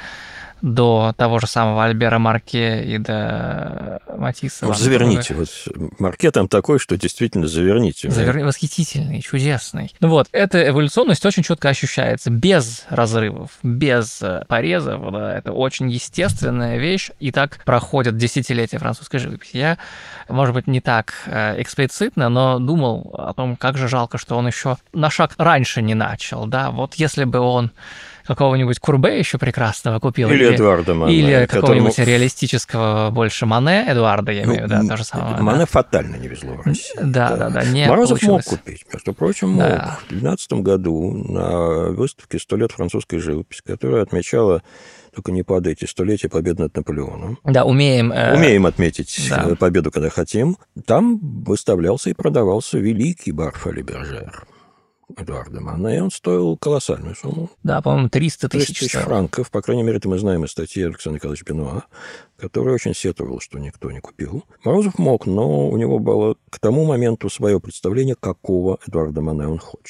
до того же самого Альбера Марке и до Матисса. Вот заверните. Вот Марке там такой, что действительно заверните. Завер... Восхитительный, чудесный. Ну вот, эта эволюционность очень четко ощущается, без разрывов, без порезов. Да, это очень естественная вещь, и так проходят десятилетия французской живописи. Я, может быть, не так эксплицитно, но думал о том, как же жалко, что он еще на шаг раньше не начал. Да? Вот если бы он какого-нибудь Курбе еще прекрасного купил. Или, или Эдуарда Мане. Или какого-нибудь которому... реалистического больше Мане, Эдуарда, я имею в виду, да, то же самое. Мане да. фатально не везло в России. Да, да, да, не Морозов получилось. мог купить, между прочим, мог. Да. В две тысячи двенадцатом году на выставке «Сто лет французской живописи», которая отмечала, только не падайте, столетие победы над Наполеоном. Да, умеем... Э... Умеем отметить да. победу, когда хотим. Там выставлялся и продавался великий Барфоли Бержер. Эдуарда Мане, и он стоил колоссальную сумму. Да, по-моему, триста тысяч франков. По крайней мере, это мы знаем из статьи Александра Николаевича Бенуа, который очень сетовал, что никто не купил. Морозов мог, но у него было к тому моменту свое представление, какого Эдуарда Мане он хочет.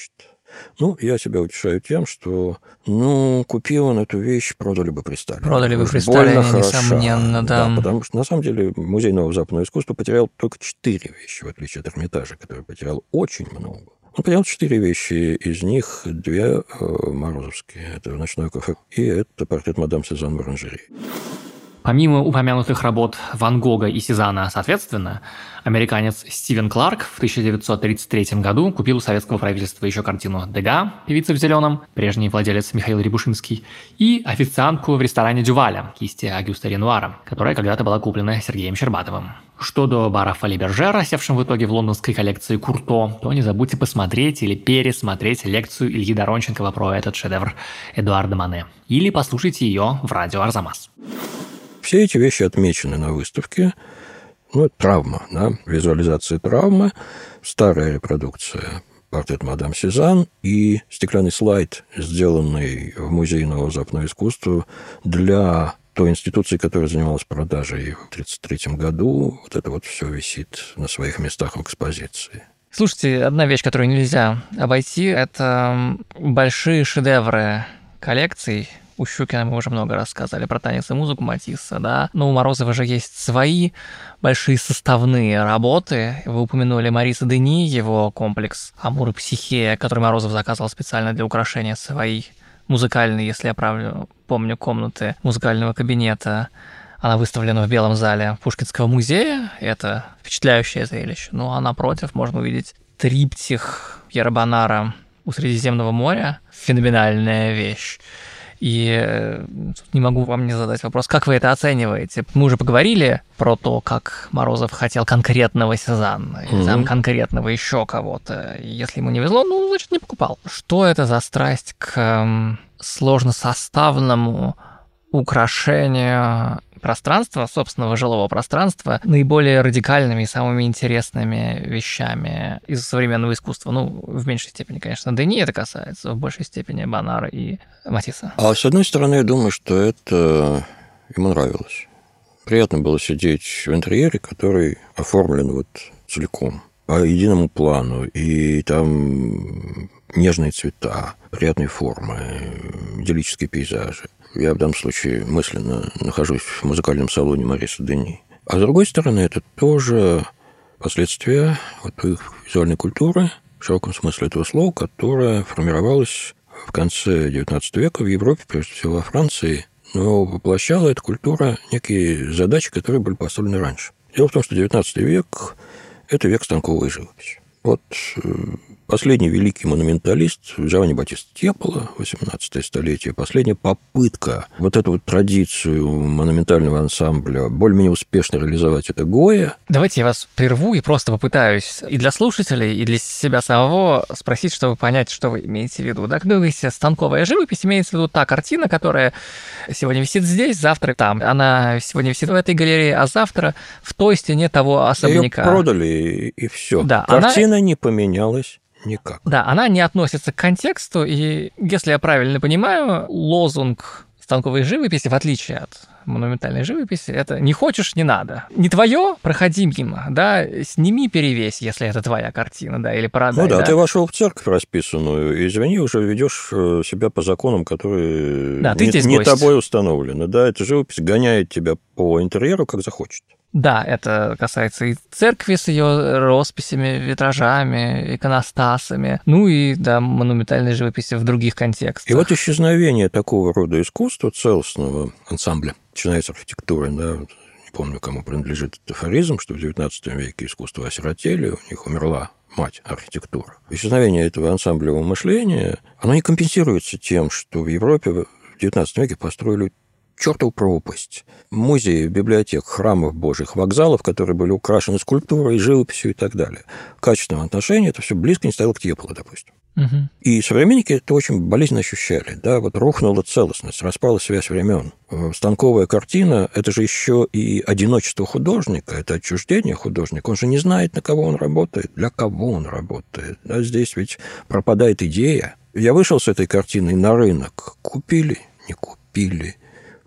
Ну, я себя утешаю тем, что, ну, купи он эту вещь, продали бы при Сталине. Продали бы при Сталине, несомненно, да. Да, потому что, на самом деле, Музей нового западного искусства потерял только четыре вещи, в отличие от Эрмитажа, который потерял очень много. Он потерял четыре вещи, из них две э, морозовские. Это «Ночной кафе» и это портрет мадам Сезанн в оранжерее. Помимо упомянутых работ Ван Гога и Сезанна, соответственно, американец Стивен Кларк в тысяча девятьсот тридцать третьем году купил у советского правительства еще картину Дега, певица в зеленом, прежний владелец Михаил Рябушинский, и официантку в ресторане Дюваля, кисти Агюста Ренуара, которая когда-то была куплена Сергеем Щербатовым. Что до бара Фоли Бержера, севшем в итоге в лондонской коллекции Курто, то не забудьте посмотреть или пересмотреть лекцию Ильи Доронченкова про этот шедевр Эдуарда Мане. Или послушайте ее в радио Арзамас. Все эти вещи отмечены на выставке. Ну, это травма, да, визуализация травмы, старая репродукция портрет мадам Сезанн и стеклянный слайд, сделанный в Музее нового западного искусства для той институции, которая занималась продажей в тысяча девятьсот тридцать третьем году. Вот это вот все висит на своих местах в экспозиции. Слушайте, одна вещь, которую нельзя обойти, это большие шедевры коллекций. У Щукина мы уже много рассказали про танец и музыку Матисса, да. Но у Морозова же есть свои большие составные работы. Вы упомянули Мариса Дени, его комплекс «Амур и Психея», который Морозов заказывал специально для украшения своей музыкальной, если я правильно помню, комнаты музыкального кабинета. Она выставлена в Белом зале Пушкинского музея. Это впечатляющее зрелище. Ну а напротив можно увидеть триптих Пьера Бонара у Средиземного моря. Феноменальная вещь. И не могу вам не задать вопрос, как вы это оцениваете? Мы уже поговорили про то, как Морозов хотел конкретного Сезанна, или там конкретного еще кого-то. Если ему не везло, ну, значит, не покупал. Что это за страсть к сложносоставному украшению пространства, собственного жилого пространства, наиболее радикальными и самыми интересными вещами из современного искусства? Ну, в меньшей степени, конечно, Дени это касается, в большей степени Бонара и Матисса. А с одной стороны, я думаю, что это ему нравилось. Приятно было сидеть в интерьере, который оформлен вот целиком, по единому плану, и там нежные цвета, приятные формы, идиллические пейзажи. Я в данном случае мысленно нахожусь в музыкальном салоне Мариса Дени. А с другой стороны, это тоже последствия вот их визуальной культуры, в широком смысле этого слова, которая формировалась в конце девятнадцатого века в Европе, прежде всего во Франции, но воплощала эта культура некие задачи, которые были поставлены раньше. Дело в том, что девятнадцатый век – это век станковой живописи. Вот последний великий монументалист Джованни Баттиста Тьепполо, восемнадцатое столетие, последняя попытка вот эту вот традицию монументального ансамбля более-менее успешно реализовать — это Гойя. Давайте я вас прерву и просто попытаюсь и для слушателей, и для себя самого спросить, чтобы понять, что вы имеете в виду. Да, когда вы говорите «станковая живопись», имеется в виду та картина, которая сегодня висит здесь, завтра там. Она сегодня висит в этой галерее, а завтра в той стене того особняка. Ее продали, и все. Да, картина она... не поменялась никак. Да, она не относится к контексту, и, если я правильно понимаю, лозунг станковой живописи, в отличие от монументальной живописи, это «не хочешь — не надо». Не твое — проходи мимо, да, сними, перевесь, если это твоя картина, да, или продай. Ну да, да, ты вошел в церковь расписанную, извини, уже ведешь себя по законам, которые да, ты не, здесь не гость. тобой установлены. Да, эта живопись гоняет тебя по интерьеру, как захочет. Да, это касается и церкви с ее росписями, витражами, иконостасами, ну и, да, монументальной живописи в других контекстах. И вот исчезновение такого рода искусства, целостного ансамбля, начиная с архитектуры, да, не помню, кому принадлежит этот афоризм, что в девятнадцатом веке искусство осиротели, у них умерла мать архитектура. Исчезновение этого ансамблевого мышления, оно не компенсируется тем, что в Европе в девятнадцатом веке построили чертову пропасть. Музеи, библиотек, храмов божьих, вокзалов, которые были украшены скульптурой, живописью и так далее. В качественном отношении это все близко не стояло к Тьепполо, допустим. Угу. И современники это очень болезненно ощущали. Да, вот рухнула целостность, распалась связь времен. Станковая картина – это же еще и одиночество художника, это отчуждение художника. Он же не знает, на кого он работает, для кого он работает. Да, здесь ведь пропадает идея. Я вышел с этой картиной на рынок. Купили? Не купили.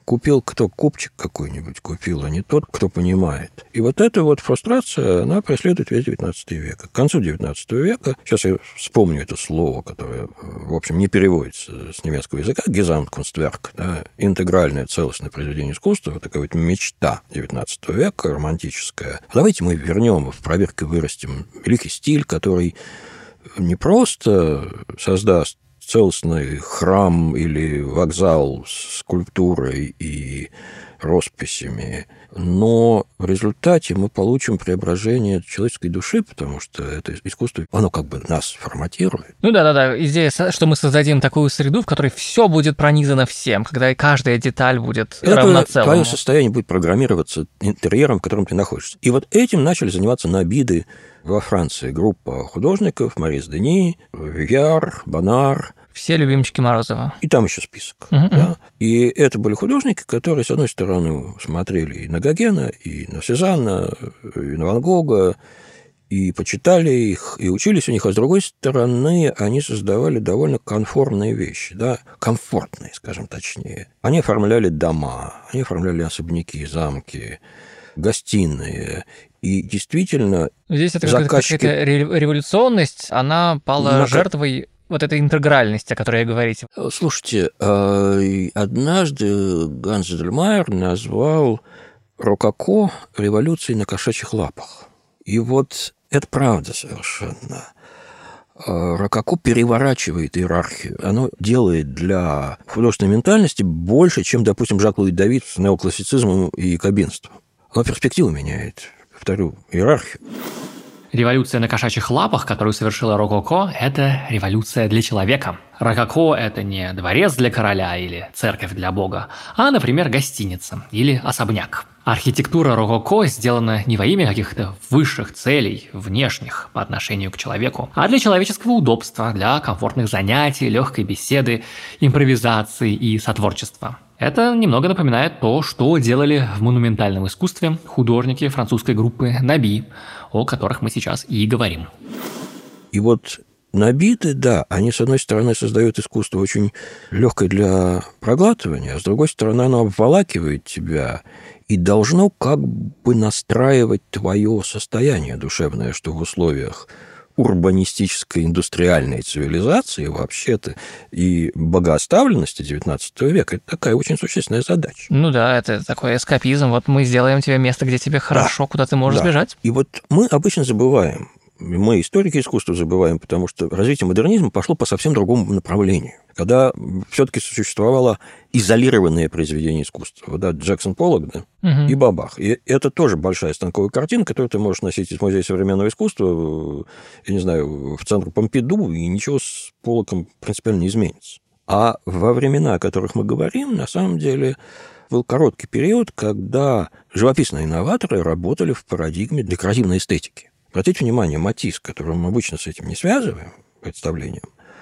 Купил кто купчик какой-нибудь купил, а не тот, кто понимает. И вот эта вот фрустрация, она преследует весь девятнадцатый век. К концу девятнадцатого века, сейчас я вспомню это слово, которое, в общем, не переводится с немецкого языка, Gesamtkunstwerk, да, интегральное целостное произведение искусства, вот такая вот мечта девятнадцатого века, романтическая. Давайте мы вернем в проверке вырастим великий стиль, который не просто создаст целостный храм или вокзал с скульптурой и росписями, но в результате мы получим преображение человеческой души, потому что это искусство, оно как бы нас форматирует. Ну да-да-да, идея, что мы создадим такую среду, в которой все будет пронизано всем, когда каждая деталь будет равноценной. Твое состояние будет программироваться интерьером, в котором ты находишься. И вот этим начали заниматься Набиды во Франции. Группа художников: Марис Дени, Вюяр, Бонар. Все любимчики Морозова. И там еще список. Uh-huh. Да? И это были художники, которые, с одной стороны, смотрели и на Гогена, и на Сезанна, и на Ван Гога, и почитали их, и учились у них, а с другой стороны, они создавали довольно конформные вещи, да? Комфортные, скажем точнее. Они оформляли дома, они оформляли особняки, замки, гостиные. И действительно, здесь это заказчики... какая-то революционность, она пала Но... жертвой вот этой интегральности, о которой я говорите. Слушайте, однажды Ганс Зидельмайер назвал рококо революцией на кошачьих лапах. И вот это правда совершенно. Рококо переворачивает иерархию. Оно делает для художественной ментальности больше, чем, допустим, Жак-Луи Давид с неоклассицизмом и якобинством. Оно перспективу меняет. Повторю, иерархию. Революция на кошачьих лапах, которую совершила рококо, это революция для человека. Рококо – это не дворец для короля или церковь для бога, а, например, гостиница или особняк. Архитектура рококо сделана не во имя каких-то высших целей, внешних, по отношению к человеку, а для человеческого удобства, для комфортных занятий, легкой беседы, импровизации и сотворчества. Это немного напоминает то, что делали в монументальном искусстве художники французской группы Наби, о которых мы сейчас и говорим. И вот Набиды, да, они, с одной стороны, создают искусство очень легкое для проглатывания, а с другой стороны, оно обволакивает тебя и должно как бы настраивать твое состояние душевное, что в условиях урбанистической индустриальной цивилизации вообще-то и богооставленности девятнадцатого века – это такая очень существенная задача. Ну да, это такой эскапизм. Вот мы сделаем тебе место, где тебе хорошо, да, куда ты можешь да. сбежать. И вот мы обычно забываем, мы, историки искусства, забываем, потому что развитие модернизма пошло по совсем другому направлению. Когда все-таки существовало изолированное произведение искусства. Вот, да, Джексон Поллок, да, угу. и бабах. И это тоже большая станковая картина, которую ты можешь носить из Музея современного искусства, я не знаю, в центр Помпиду, и ничего с Поллоком принципиально не изменится. А во времена, о которых мы говорим, на самом деле был короткий период, когда живописные инноваторы работали в парадигме декоративной эстетики. Обратите внимание, Матисс, которого мы обычно с этим не связываем, представлением,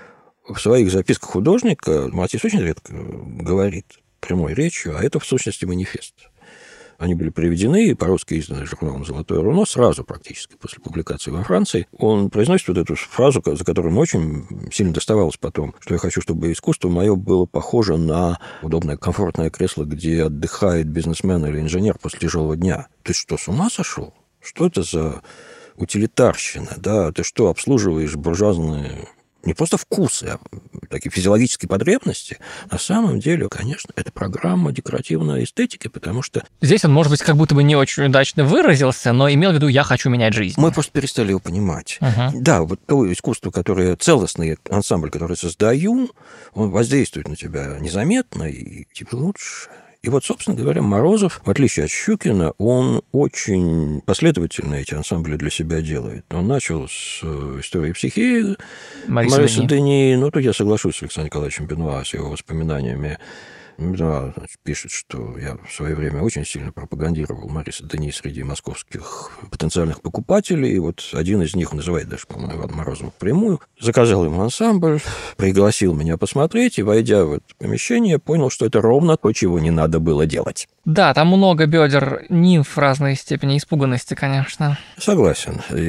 в своих записках художника Матисс очень редко говорит прямой речью, а это, в сущности, манифест. Они были приведены и по-русски изданы журналом «Золотое руно» сразу практически после публикации во Франции. Он произносит вот эту фразу, за которую ему очень сильно доставалось потом, что я хочу, чтобы искусство мое было похоже на удобное, комфортное кресло, где отдыхает бизнесмен или инженер после тяжелого дня. Ты что, с ума сошел? Что это за утилитарщина? Да? Ты что, обслуживаешь буржуазные не просто вкусы, а такие физиологические потребности? На самом деле, конечно, это программа декоративной эстетики, потому что... Здесь он, может быть, как будто бы не очень удачно выразился, но имел в виду «я хочу менять жизнь». Мы просто перестали его понимать. Uh-huh. Да, вот то искусство, которое целостный ансамбль, который создаю, он воздействует на тебя незаметно, и тебе лучше. И вот, собственно говоря, Морозов, в отличие от Щукина, он очень последовательно эти ансамбли для себя делает. Он начал с истории психии Мариса, Мариса Дени. Ну, тут я соглашусь с Александром Николаевичем Бенуа, с его воспоминаниями. Бенуа пишет, что я в свое время очень сильно пропагандировал Мариса Дени среди московских потенциальных покупателей. И вот один из них, называет даже, по-моему, Ивана Морозова впрямую, заказал ему ансамбль, пригласил меня посмотреть, и, войдя в это помещение, понял, что это ровно то, чего не надо было делать. Да, там много бедер, нимф разной степени испуганности, конечно. Согласен. И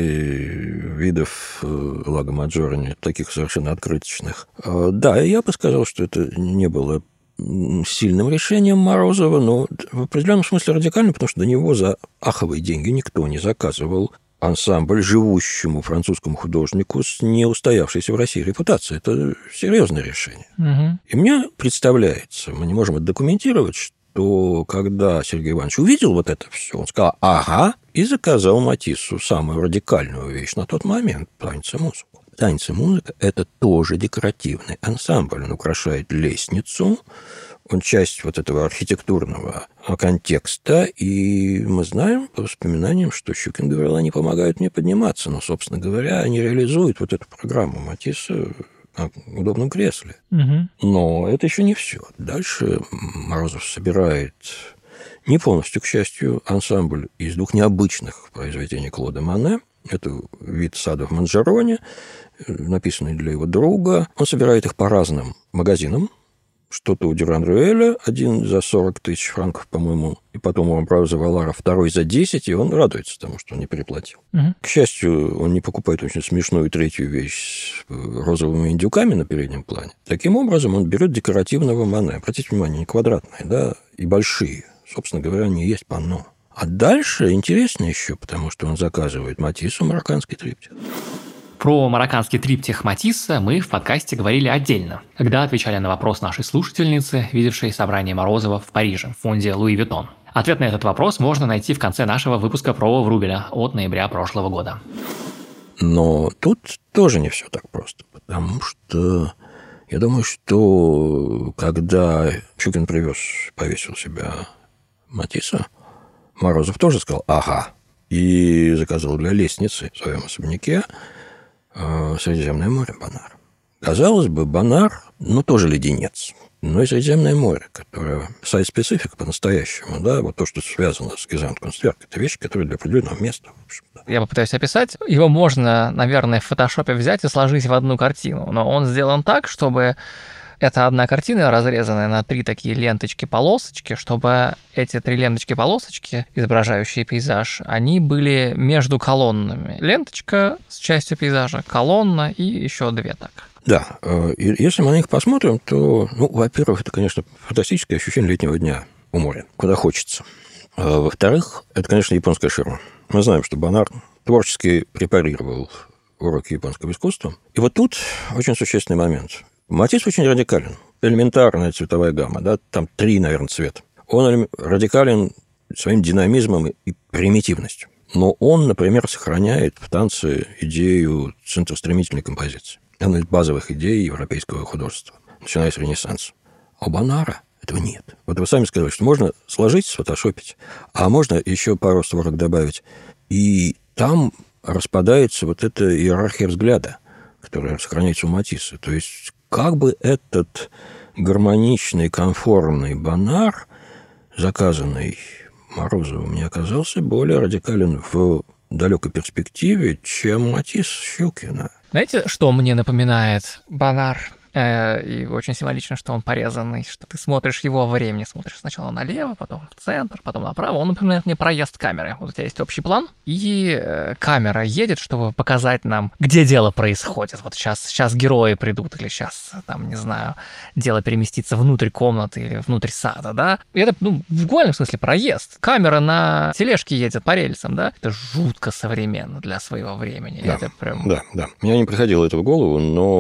видов Лаго Маджоре таких совершенно открыточных. Да, я бы сказал, что это не было сильным решением Морозова, но в определенном смысле радикальным, потому что до него за аховые деньги никто не заказывал ансамбль живущему французскому художнику с неустоявшейся в России репутацией. Это серьезное решение. Угу. И мне представляется, мы не можем это документировать, что когда Сергей Иванович увидел вот это все, он сказал «ага», и заказал Матиссу самую радикальную вещь на тот момент – танец и музыку. Танец и музыка – это тоже декоративный ансамбль. Он украшает лестницу, он часть вот этого архитектурного контекста, и мы знаем по воспоминаниям, что Щукин говорил, они помогают мне подниматься, но, собственно говоря, они реализуют вот эту программу Матисса на удобном кресле. Угу. Но это еще не все. Дальше Морозов собирает не полностью, к счастью, ансамбль из двух необычных произведений Клода Моне. Это «Вид сада в Манжероне», написанный для его друга. Он собирает их по разным магазинам. Что-то у Дюран-Рюэля, один за сорок тысяч франков, по-моему, и потом у Амбраза Валара второй за десять, и он радуется тому, что он не переплатил. Угу. К счастью, он не покупает очень смешную третью вещь с розовыми индюками на переднем плане. Таким образом, он берет декоративного Моне. Обратите внимание, не квадратные, да, и большие. Собственно говоря, они есть панно. А дальше интересно еще, потому что он заказывает Матиссу марокканский триптих. Про марокканский триптих Матисса мы в подкасте говорили отдельно, когда отвечали на вопрос нашей слушательницы, видевшей собрание Морозова в Париже в фонде Луи Виттон. Ответ на этот вопрос можно найти в конце нашего выпуска про Врубеля от ноября прошлого года. Но тут тоже не все так просто, потому что я думаю, что когда Щукин привез, повесил себя Матисса, Морозов тоже сказал «ага» и заказал для лестницы в своем особняке Средиземное море, Бонар. Казалось бы, Бонар, ну, тоже леденец, но и Средиземное море, которое сайт-специфик по-настоящему, да, вот то, что связано с Гизант-Кунстверк, это вещи, которые для определенного места, в общем-то. Я попытаюсь описать. Его можно, наверное, в фотошопе взять и сложить в одну картину, но он сделан так, чтобы это одна картина, разрезанная на три такие ленточки-полосочки, чтобы эти три ленточки-полосочки, изображающие пейзаж, они были между колоннами. Ленточка с частью пейзажа, колонна и еще две так. Да, и если мы на них посмотрим, то, ну, во-первых, это, конечно, фантастическое ощущение летнего дня у моря, куда хочется. А во-вторых, это, конечно, японская ширма. Мы знаем, что Бонар творчески препарировал уроки японского искусства. И вот тут очень существенный момент. Матисс очень радикален. Элементарная цветовая гамма, да, там три, наверное, цвета. Он радикален своим динамизмом и примитивностью. Но он, например, сохраняет в танце идею центростремительной композиции. Одна из базовых идей европейского художества, начиная с Ренессанса. А у Бонара этого нет. Вот вы сами сказали, что можно сложить, сфотошопить, а можно еще пару створок добавить. И там распадается вот эта иерархия взгляда, которая сохраняется у Матисса. То есть как бы этот гармоничный, комфортный Бонар, заказанный Морозовым, не оказался более радикален в далекой перспективе, чем Матисс Щукина. Знаете, что мне напоминает Бонар? И очень символично, что он порезанный, что ты смотришь его во времени, смотришь сначала налево, потом в центр, потом направо. Он напоминает мне проезд камеры. Вот у тебя есть общий план, и камера едет, чтобы показать нам, где дело происходит. Вот сейчас, сейчас герои придут, или сейчас, там, не знаю, дело переместится внутрь комнаты или внутрь сада, да? И это, ну, в буквальном смысле проезд. Камера на тележке едет по рельсам, да? Это жутко современно для своего времени. Да, это прям... да, да. Мне не приходило это в голову,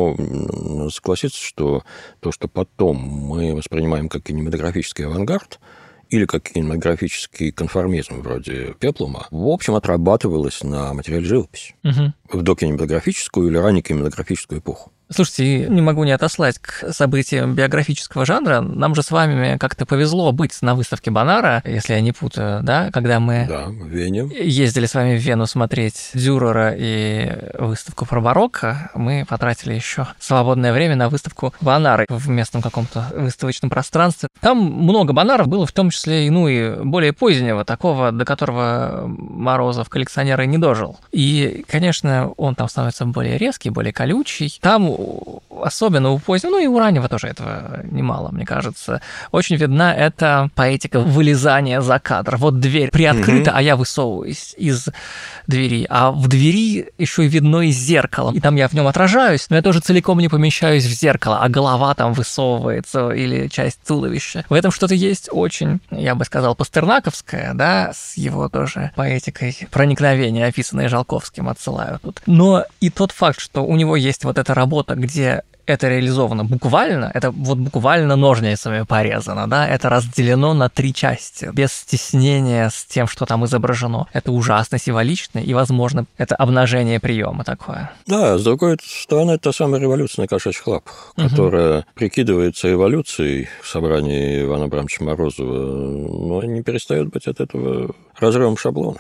но согласен, что то, что потом мы воспринимаем как кинематографический авангард или как кинематографический конформизм вроде «Пеплума», в общем, отрабатывалось на материале живописи Угу. в докинематографическую или раннюю кинематографическую эпоху. Слушайте, не могу не отослать к событиям биографического жанра. Нам же с вами как-то повезло быть на выставке Бонара, если я не путаю, да, когда мы да, в Вене. ездили с вами в Вену смотреть Дюрера и выставку про барокко. Мы потратили еще свободное время на выставку Бонара в местном каком-то выставочном пространстве. Там много Бонаров было, в том числе и, ну, и более позднего, такого, до которого Морозов коллекционер и не дожил. И, конечно, он там становится более резкий, более колючий. Там особенно у позднего, ну и у раннего тоже этого немало, мне кажется, очень видна эта поэтика вылезания за кадр. Вот дверь приоткрыта, mm-hmm. а я высовываюсь из двери. А в двери еще и видно и зеркало. И там я в нем отражаюсь, но я тоже целиком не помещаюсь в зеркало, а голова там высовывается или часть туловища. В этом что-то есть очень, я бы сказал, пастернаковское, да, с его тоже поэтикой проникновения, описанной Жалковским, отсылаю тут. Но и тот факт, что у него есть вот эта работа, где это реализовано буквально, это вот буквально ножницами порезано, да, это разделено на три части, без стеснения с тем, что там изображено. Это ужасно символично, и, возможно, это обнажение приема такое. Да, с другой стороны, это та самая революция на кошачьих лапах, угу. которая прикидывается эволюцией в собрании Ивана Абрамовича Морозова, но не перестает быть от этого разрывом шаблона.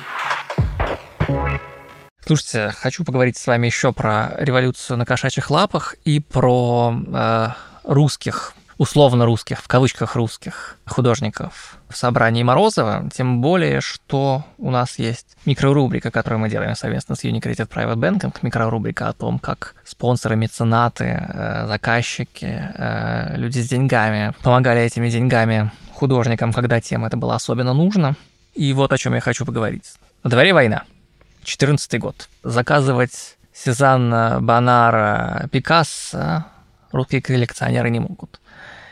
Слушайте, хочу поговорить с вами еще про революцию на кошачьих лапах и про э, русских, условно русских, в кавычках русских художников в собрании Морозова, тем более, что у нас есть микрорубрика, которую мы делаем совместно с Unicredit Private Banking, микрорубрика о том, как спонсоры, меценаты, э, заказчики, э, люди с деньгами помогали этими деньгами художникам, когда тем это было особенно нужно. И вот о чем я хочу поговорить. На дворе война. четырнадцатый год. Заказывать Сезанна, Бонара, Пикассо русские коллекционеры не могут.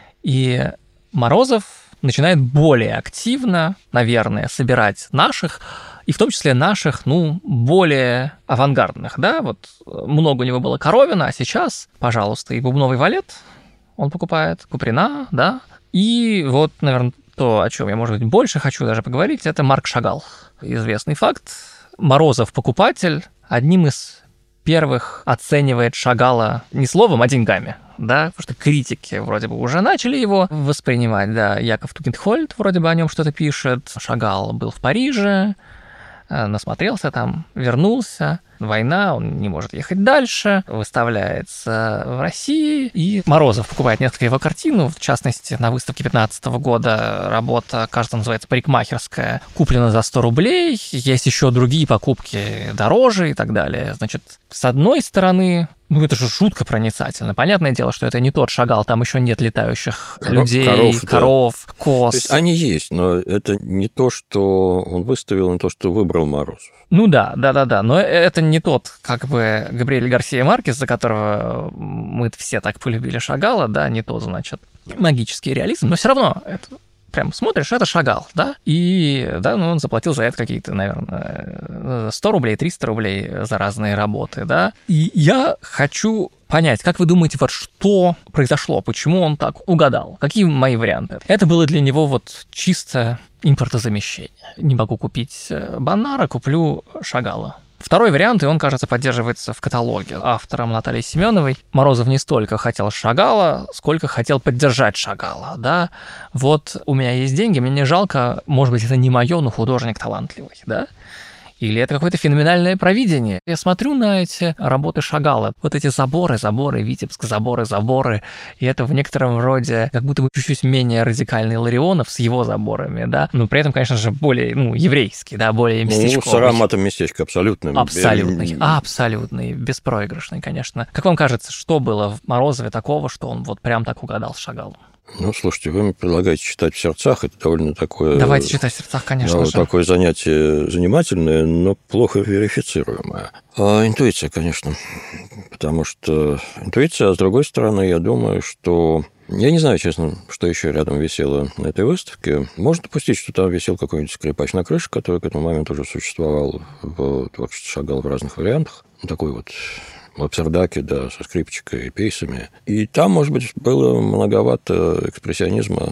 И Морозов начинает более активно, наверное, собирать наших, и в том числе наших, ну, более авангардных, да, вот много у него было Коровина, а сейчас, пожалуйста, и бубновый валет он покупает, Куприна, да, и вот, наверное, то, о чем я, может быть, больше хочу даже поговорить, это Марк Шагал. Известный факт. Морозов покупатель одним из первых оценивает Шагала не словом, а деньгами, да, потому что критики вроде бы уже начали его воспринимать, да, Яков Тугенхольд вроде бы о нем что-то пишет, Шагал был в Париже, насмотрелся там, вернулся, война, он не может ехать дальше, выставляется в России, и Морозов покупает несколько его картин, в частности, на выставке пятнадцатого года работа, кажется, называется «Парикмахерская», куплена за сто рублей, есть еще другие покупки дороже и так далее. Значит, с одной стороны, ну это же жутко проницательно. Понятное дело, что это не тот Шагал, там еще нет летающих Коров, людей, коров, коров да. коз. То есть они есть, но это не то, что он выставил, не то, что выбрал Морозов. Ну да, да-да-да, но это не тот, как бы, Габриэль Гарсия Маркес, за которого мы все так полюбили Шагала, да, не тот, значит, магический реализм, но все равно это... Прям смотришь, это Шагал, да? И, да, ну, он заплатил за это какие-то, наверное, сто рублей, триста рублей за разные работы, да? И я хочу понять, как вы думаете, вот что произошло, почему он так угадал? Какие мои варианты? Это было для него вот чисто импортозамещение. Не могу купить Бонара, куплю Шагала. Второй вариант, и он, кажется, поддерживается в каталоге автором Натальей Семеновой. Морозов не столько хотел Шагала, сколько хотел поддержать Шагала, да. Вот у меня есть деньги, мне не жалко, может быть, это не мое, но художник талантливый, да. Или это какое-то феноменальное провидение. Я смотрю на эти работы Шагала, вот эти заборы, заборы, Витебск, заборы, заборы, и это в некотором роде как будто бы чуть-чуть менее радикальный Ларионов с его заборами, да, но при этом, конечно же, более, ну, еврейский, да, более местечковый. Ну, с ароматом местечка абсолютно. Абсолютный, абсолютный, беспроигрышный, конечно. Как вам кажется, что было в Морозове такого, что он вот прям так угадал с Шагалом? Ну, слушайте, вы мне предлагаете читать в сердцах, это довольно такое... Давайте читать в сердцах, конечно да, же. Такое занятие занимательное, но плохо верифицируемое. А интуиция, конечно, потому что интуиция, а с другой стороны, я думаю, что... Я не знаю, честно, что еще рядом висело на этой выставке. Можно допустить, что там висел какой-нибудь скрипач на крыше, который к этому моменту уже существовал в творчестве Шагала в разных вариантах. Такой вот... в абсердаке, да, со скрипчикой и пейсами. И там, может быть, было многовато экспрессионизма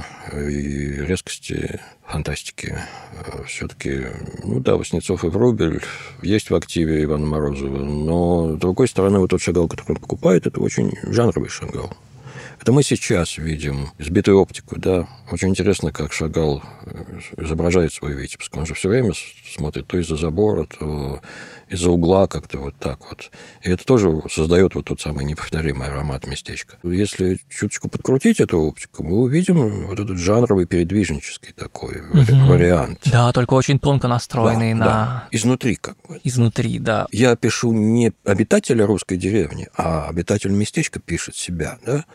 и резкости фантастики. Все-таки, ну да, Васнецов и Врубель есть в активе Ивана Морозова, но, с другой стороны, вот тот Шагал, который он покупает, это очень жанровый Шагал. Это мы сейчас видим сбитую оптику, да. Очень интересно, как Шагал изображает свой Витебск. Он же все время смотрит то из-за забора, то из-за угла, как-то вот так вот. И это тоже создает вот тот самый неповторимый аромат местечка. Если чуточку подкрутить эту оптику, мы увидим вот этот жанровый передвижнический такой угу. вариант. Да, только очень тонко настроенный да, на... Да. Изнутри как бы. Изнутри, да. Я пишу не обитателя русской деревни, а обитатель местечка пишет себя, да.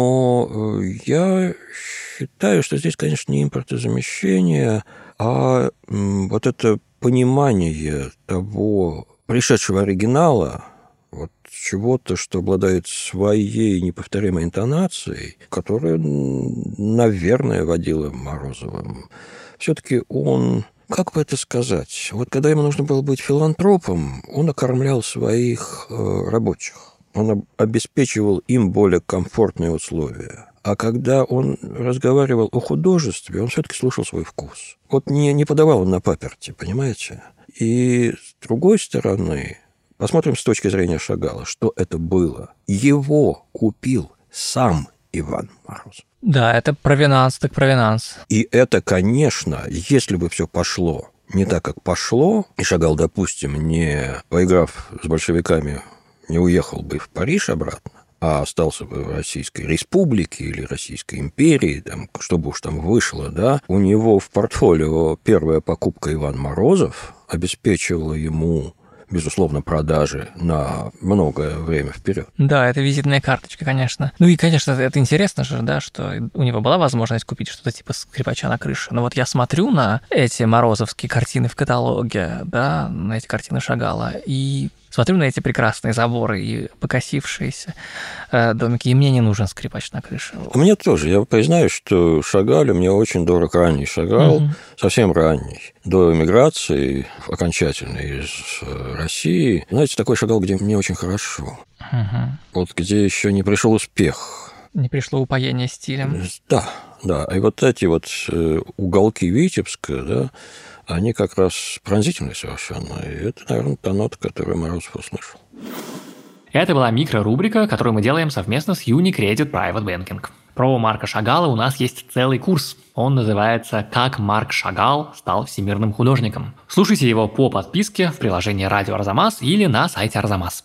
Но я считаю, что здесь, конечно, не импортозамещение, а вот это понимание того пришедшего оригинала, вот чего-то, что обладает своей неповторимой интонацией, которая, наверное, водила Морозовым. Все-таки он, как бы это сказать, вот когда ему нужно было быть филантропом, он окормлял своих э, рабочих, он обеспечивал им более комфортные условия. А когда он разговаривал о художестве, он все-таки слушал свой вкус. Вот не, не подавал он на паперти, понимаете? И с другой стороны, посмотрим с точки зрения Шагала, что это было. Его купил сам Иван Морозов. Да, это провинанс, так провинанс. И это, конечно, если бы все пошло не так, как пошло, и Шагал, допустим, не поиграв с большевиками, не уехал бы в Париж обратно, а остался бы в Российской Республике или Российской империи, там, чтобы уж там вышло, да, у него в портфолио первая покупка Иван Морозов обеспечивала ему, безусловно, продажи на многое время вперед. Да, это визитная карточка, конечно. Ну и, конечно, это интересно же, да, что у него была возможность купить что-то типа «Скрипача на крыше». Но вот я смотрю на эти морозовские картины в каталоге, да, на эти картины Шагала, и смотрю на эти прекрасные заборы и покосившиеся э, домики, и мне не нужен скрипач на крыше. А мне тоже. Я признаюсь, что Шагалю мне очень дорог ранний Шагал, угу. совсем ранний, до эмиграции окончательной из России. Знаете, такой Шагал, где мне очень хорошо. Угу. Вот где еще не пришел успех. Не пришло упоение стилем. Да, да. И вот эти вот уголки Витебска, да, они как раз пронзительны совершенно. И это, наверное, та нота, которую Морозов услышал. Это была микрорубрика, которую мы делаем совместно с Unicredit Private Banking. Про Марка Шагала у нас есть целый курс. Он называется «Как Марк Шагал стал всемирным художником». Слушайте его по подписке в приложении «Радио Арзамас» или на сайте Арзамас.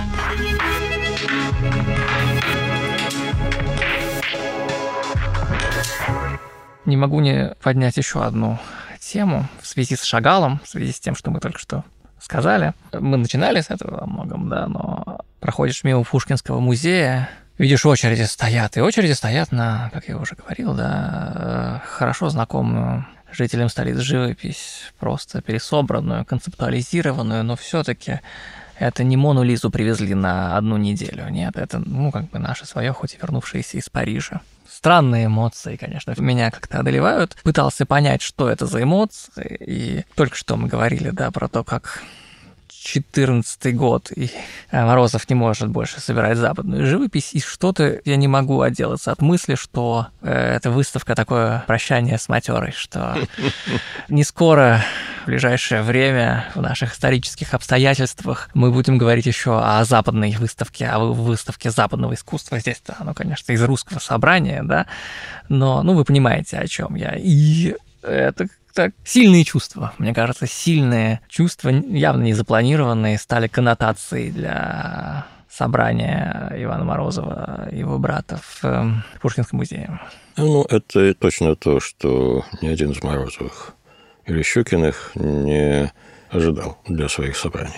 Не могу не поднять еще одну тему в связи с Шагалом, в связи с тем, что мы только что сказали. Мы начинали с этого во многом, да, но проходишь мимо Пушкинского музея, видишь, очереди стоят, и очереди стоят на, как я уже говорил, да, хорошо знакомую жителям столиц живопись, просто пересобранную, концептуализированную, но все-таки это не Мону Лизу привезли на одну неделю, нет, это, ну, как бы наше свое, хоть и вернувшееся из Парижа. Странные эмоции, конечно, меня как-то одолевают. Пытался понять, что это за эмоции, и только что мы говорили, да, про то, как четырнадцатый год, и Морозов не может больше собирать западную живопись, и что-то я не могу отделаться от мысли, что э, эта выставка такое прощание с матерой, что не скоро, в ближайшее время, в наших исторических обстоятельствах мы будем говорить еще о западной выставке, о выставке западного искусства. Здесь-то оно, конечно, из русского собрания, да, но, ну, вы понимаете, о чем я. И это так, сильные чувства, мне кажется, сильные чувства, явно не запланированные, стали коннотацией для собрания Ивана Морозова и его брата в Пушкинском музее. Ну, это точно то, что ни один из Морозовых или Щукиных не ожидал для своих собраний.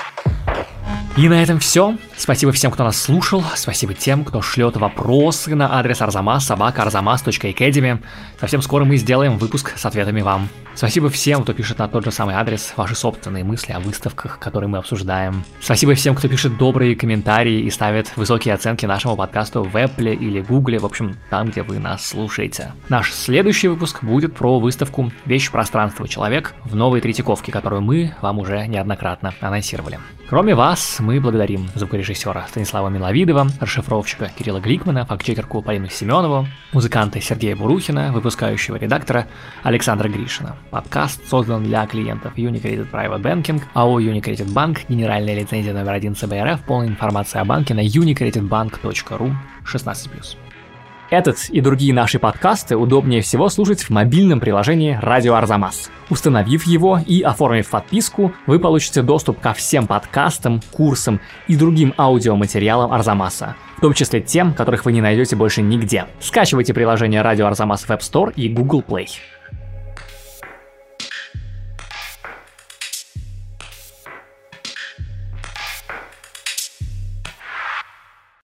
И на этом все. Спасибо всем, кто нас слушал. Спасибо тем, кто шлет вопросы на адрес арзамас собака арзамас точка academy. Совсем скоро мы сделаем выпуск с ответами вам. Спасибо всем, кто пишет на тот же самый адрес ваши собственные мысли о выставках, которые мы обсуждаем. Спасибо всем, кто пишет добрые комментарии и ставит высокие оценки нашему подкасту в Apple или Google, в общем, там, где вы нас слушаете. Наш следующий выпуск будет про выставку «Вещь, пространство, человек» в Новой Третьяковке, которую мы вам уже неоднократно анонсировали. Кроме вас, мы благодарим звукорежиссера Станислава Миловидова, расшифровщика Кирилла Гликмана, фактчекерку Полину Семенову, музыканта Сергея Бурухина, выпускающего редактора Александра Гришина. Подкаст создан для клиентов Unicredit Private Banking, АО Unicredit Bank, генеральная лицензия номер один ЦБ РФ, полная информация о банке на unicreditbank точка ру шестнадцать плюс. Этот и другие наши подкасты удобнее всего слушать в мобильном приложении «Радио Арзамас». Установив его и оформив подписку, вы получите доступ ко всем подкастам, курсам и другим аудиоматериалам Арзамаса, в том числе тем, которых вы не найдете больше нигде. Скачивайте приложение «Радио Арзамас» в App Store и Google Play.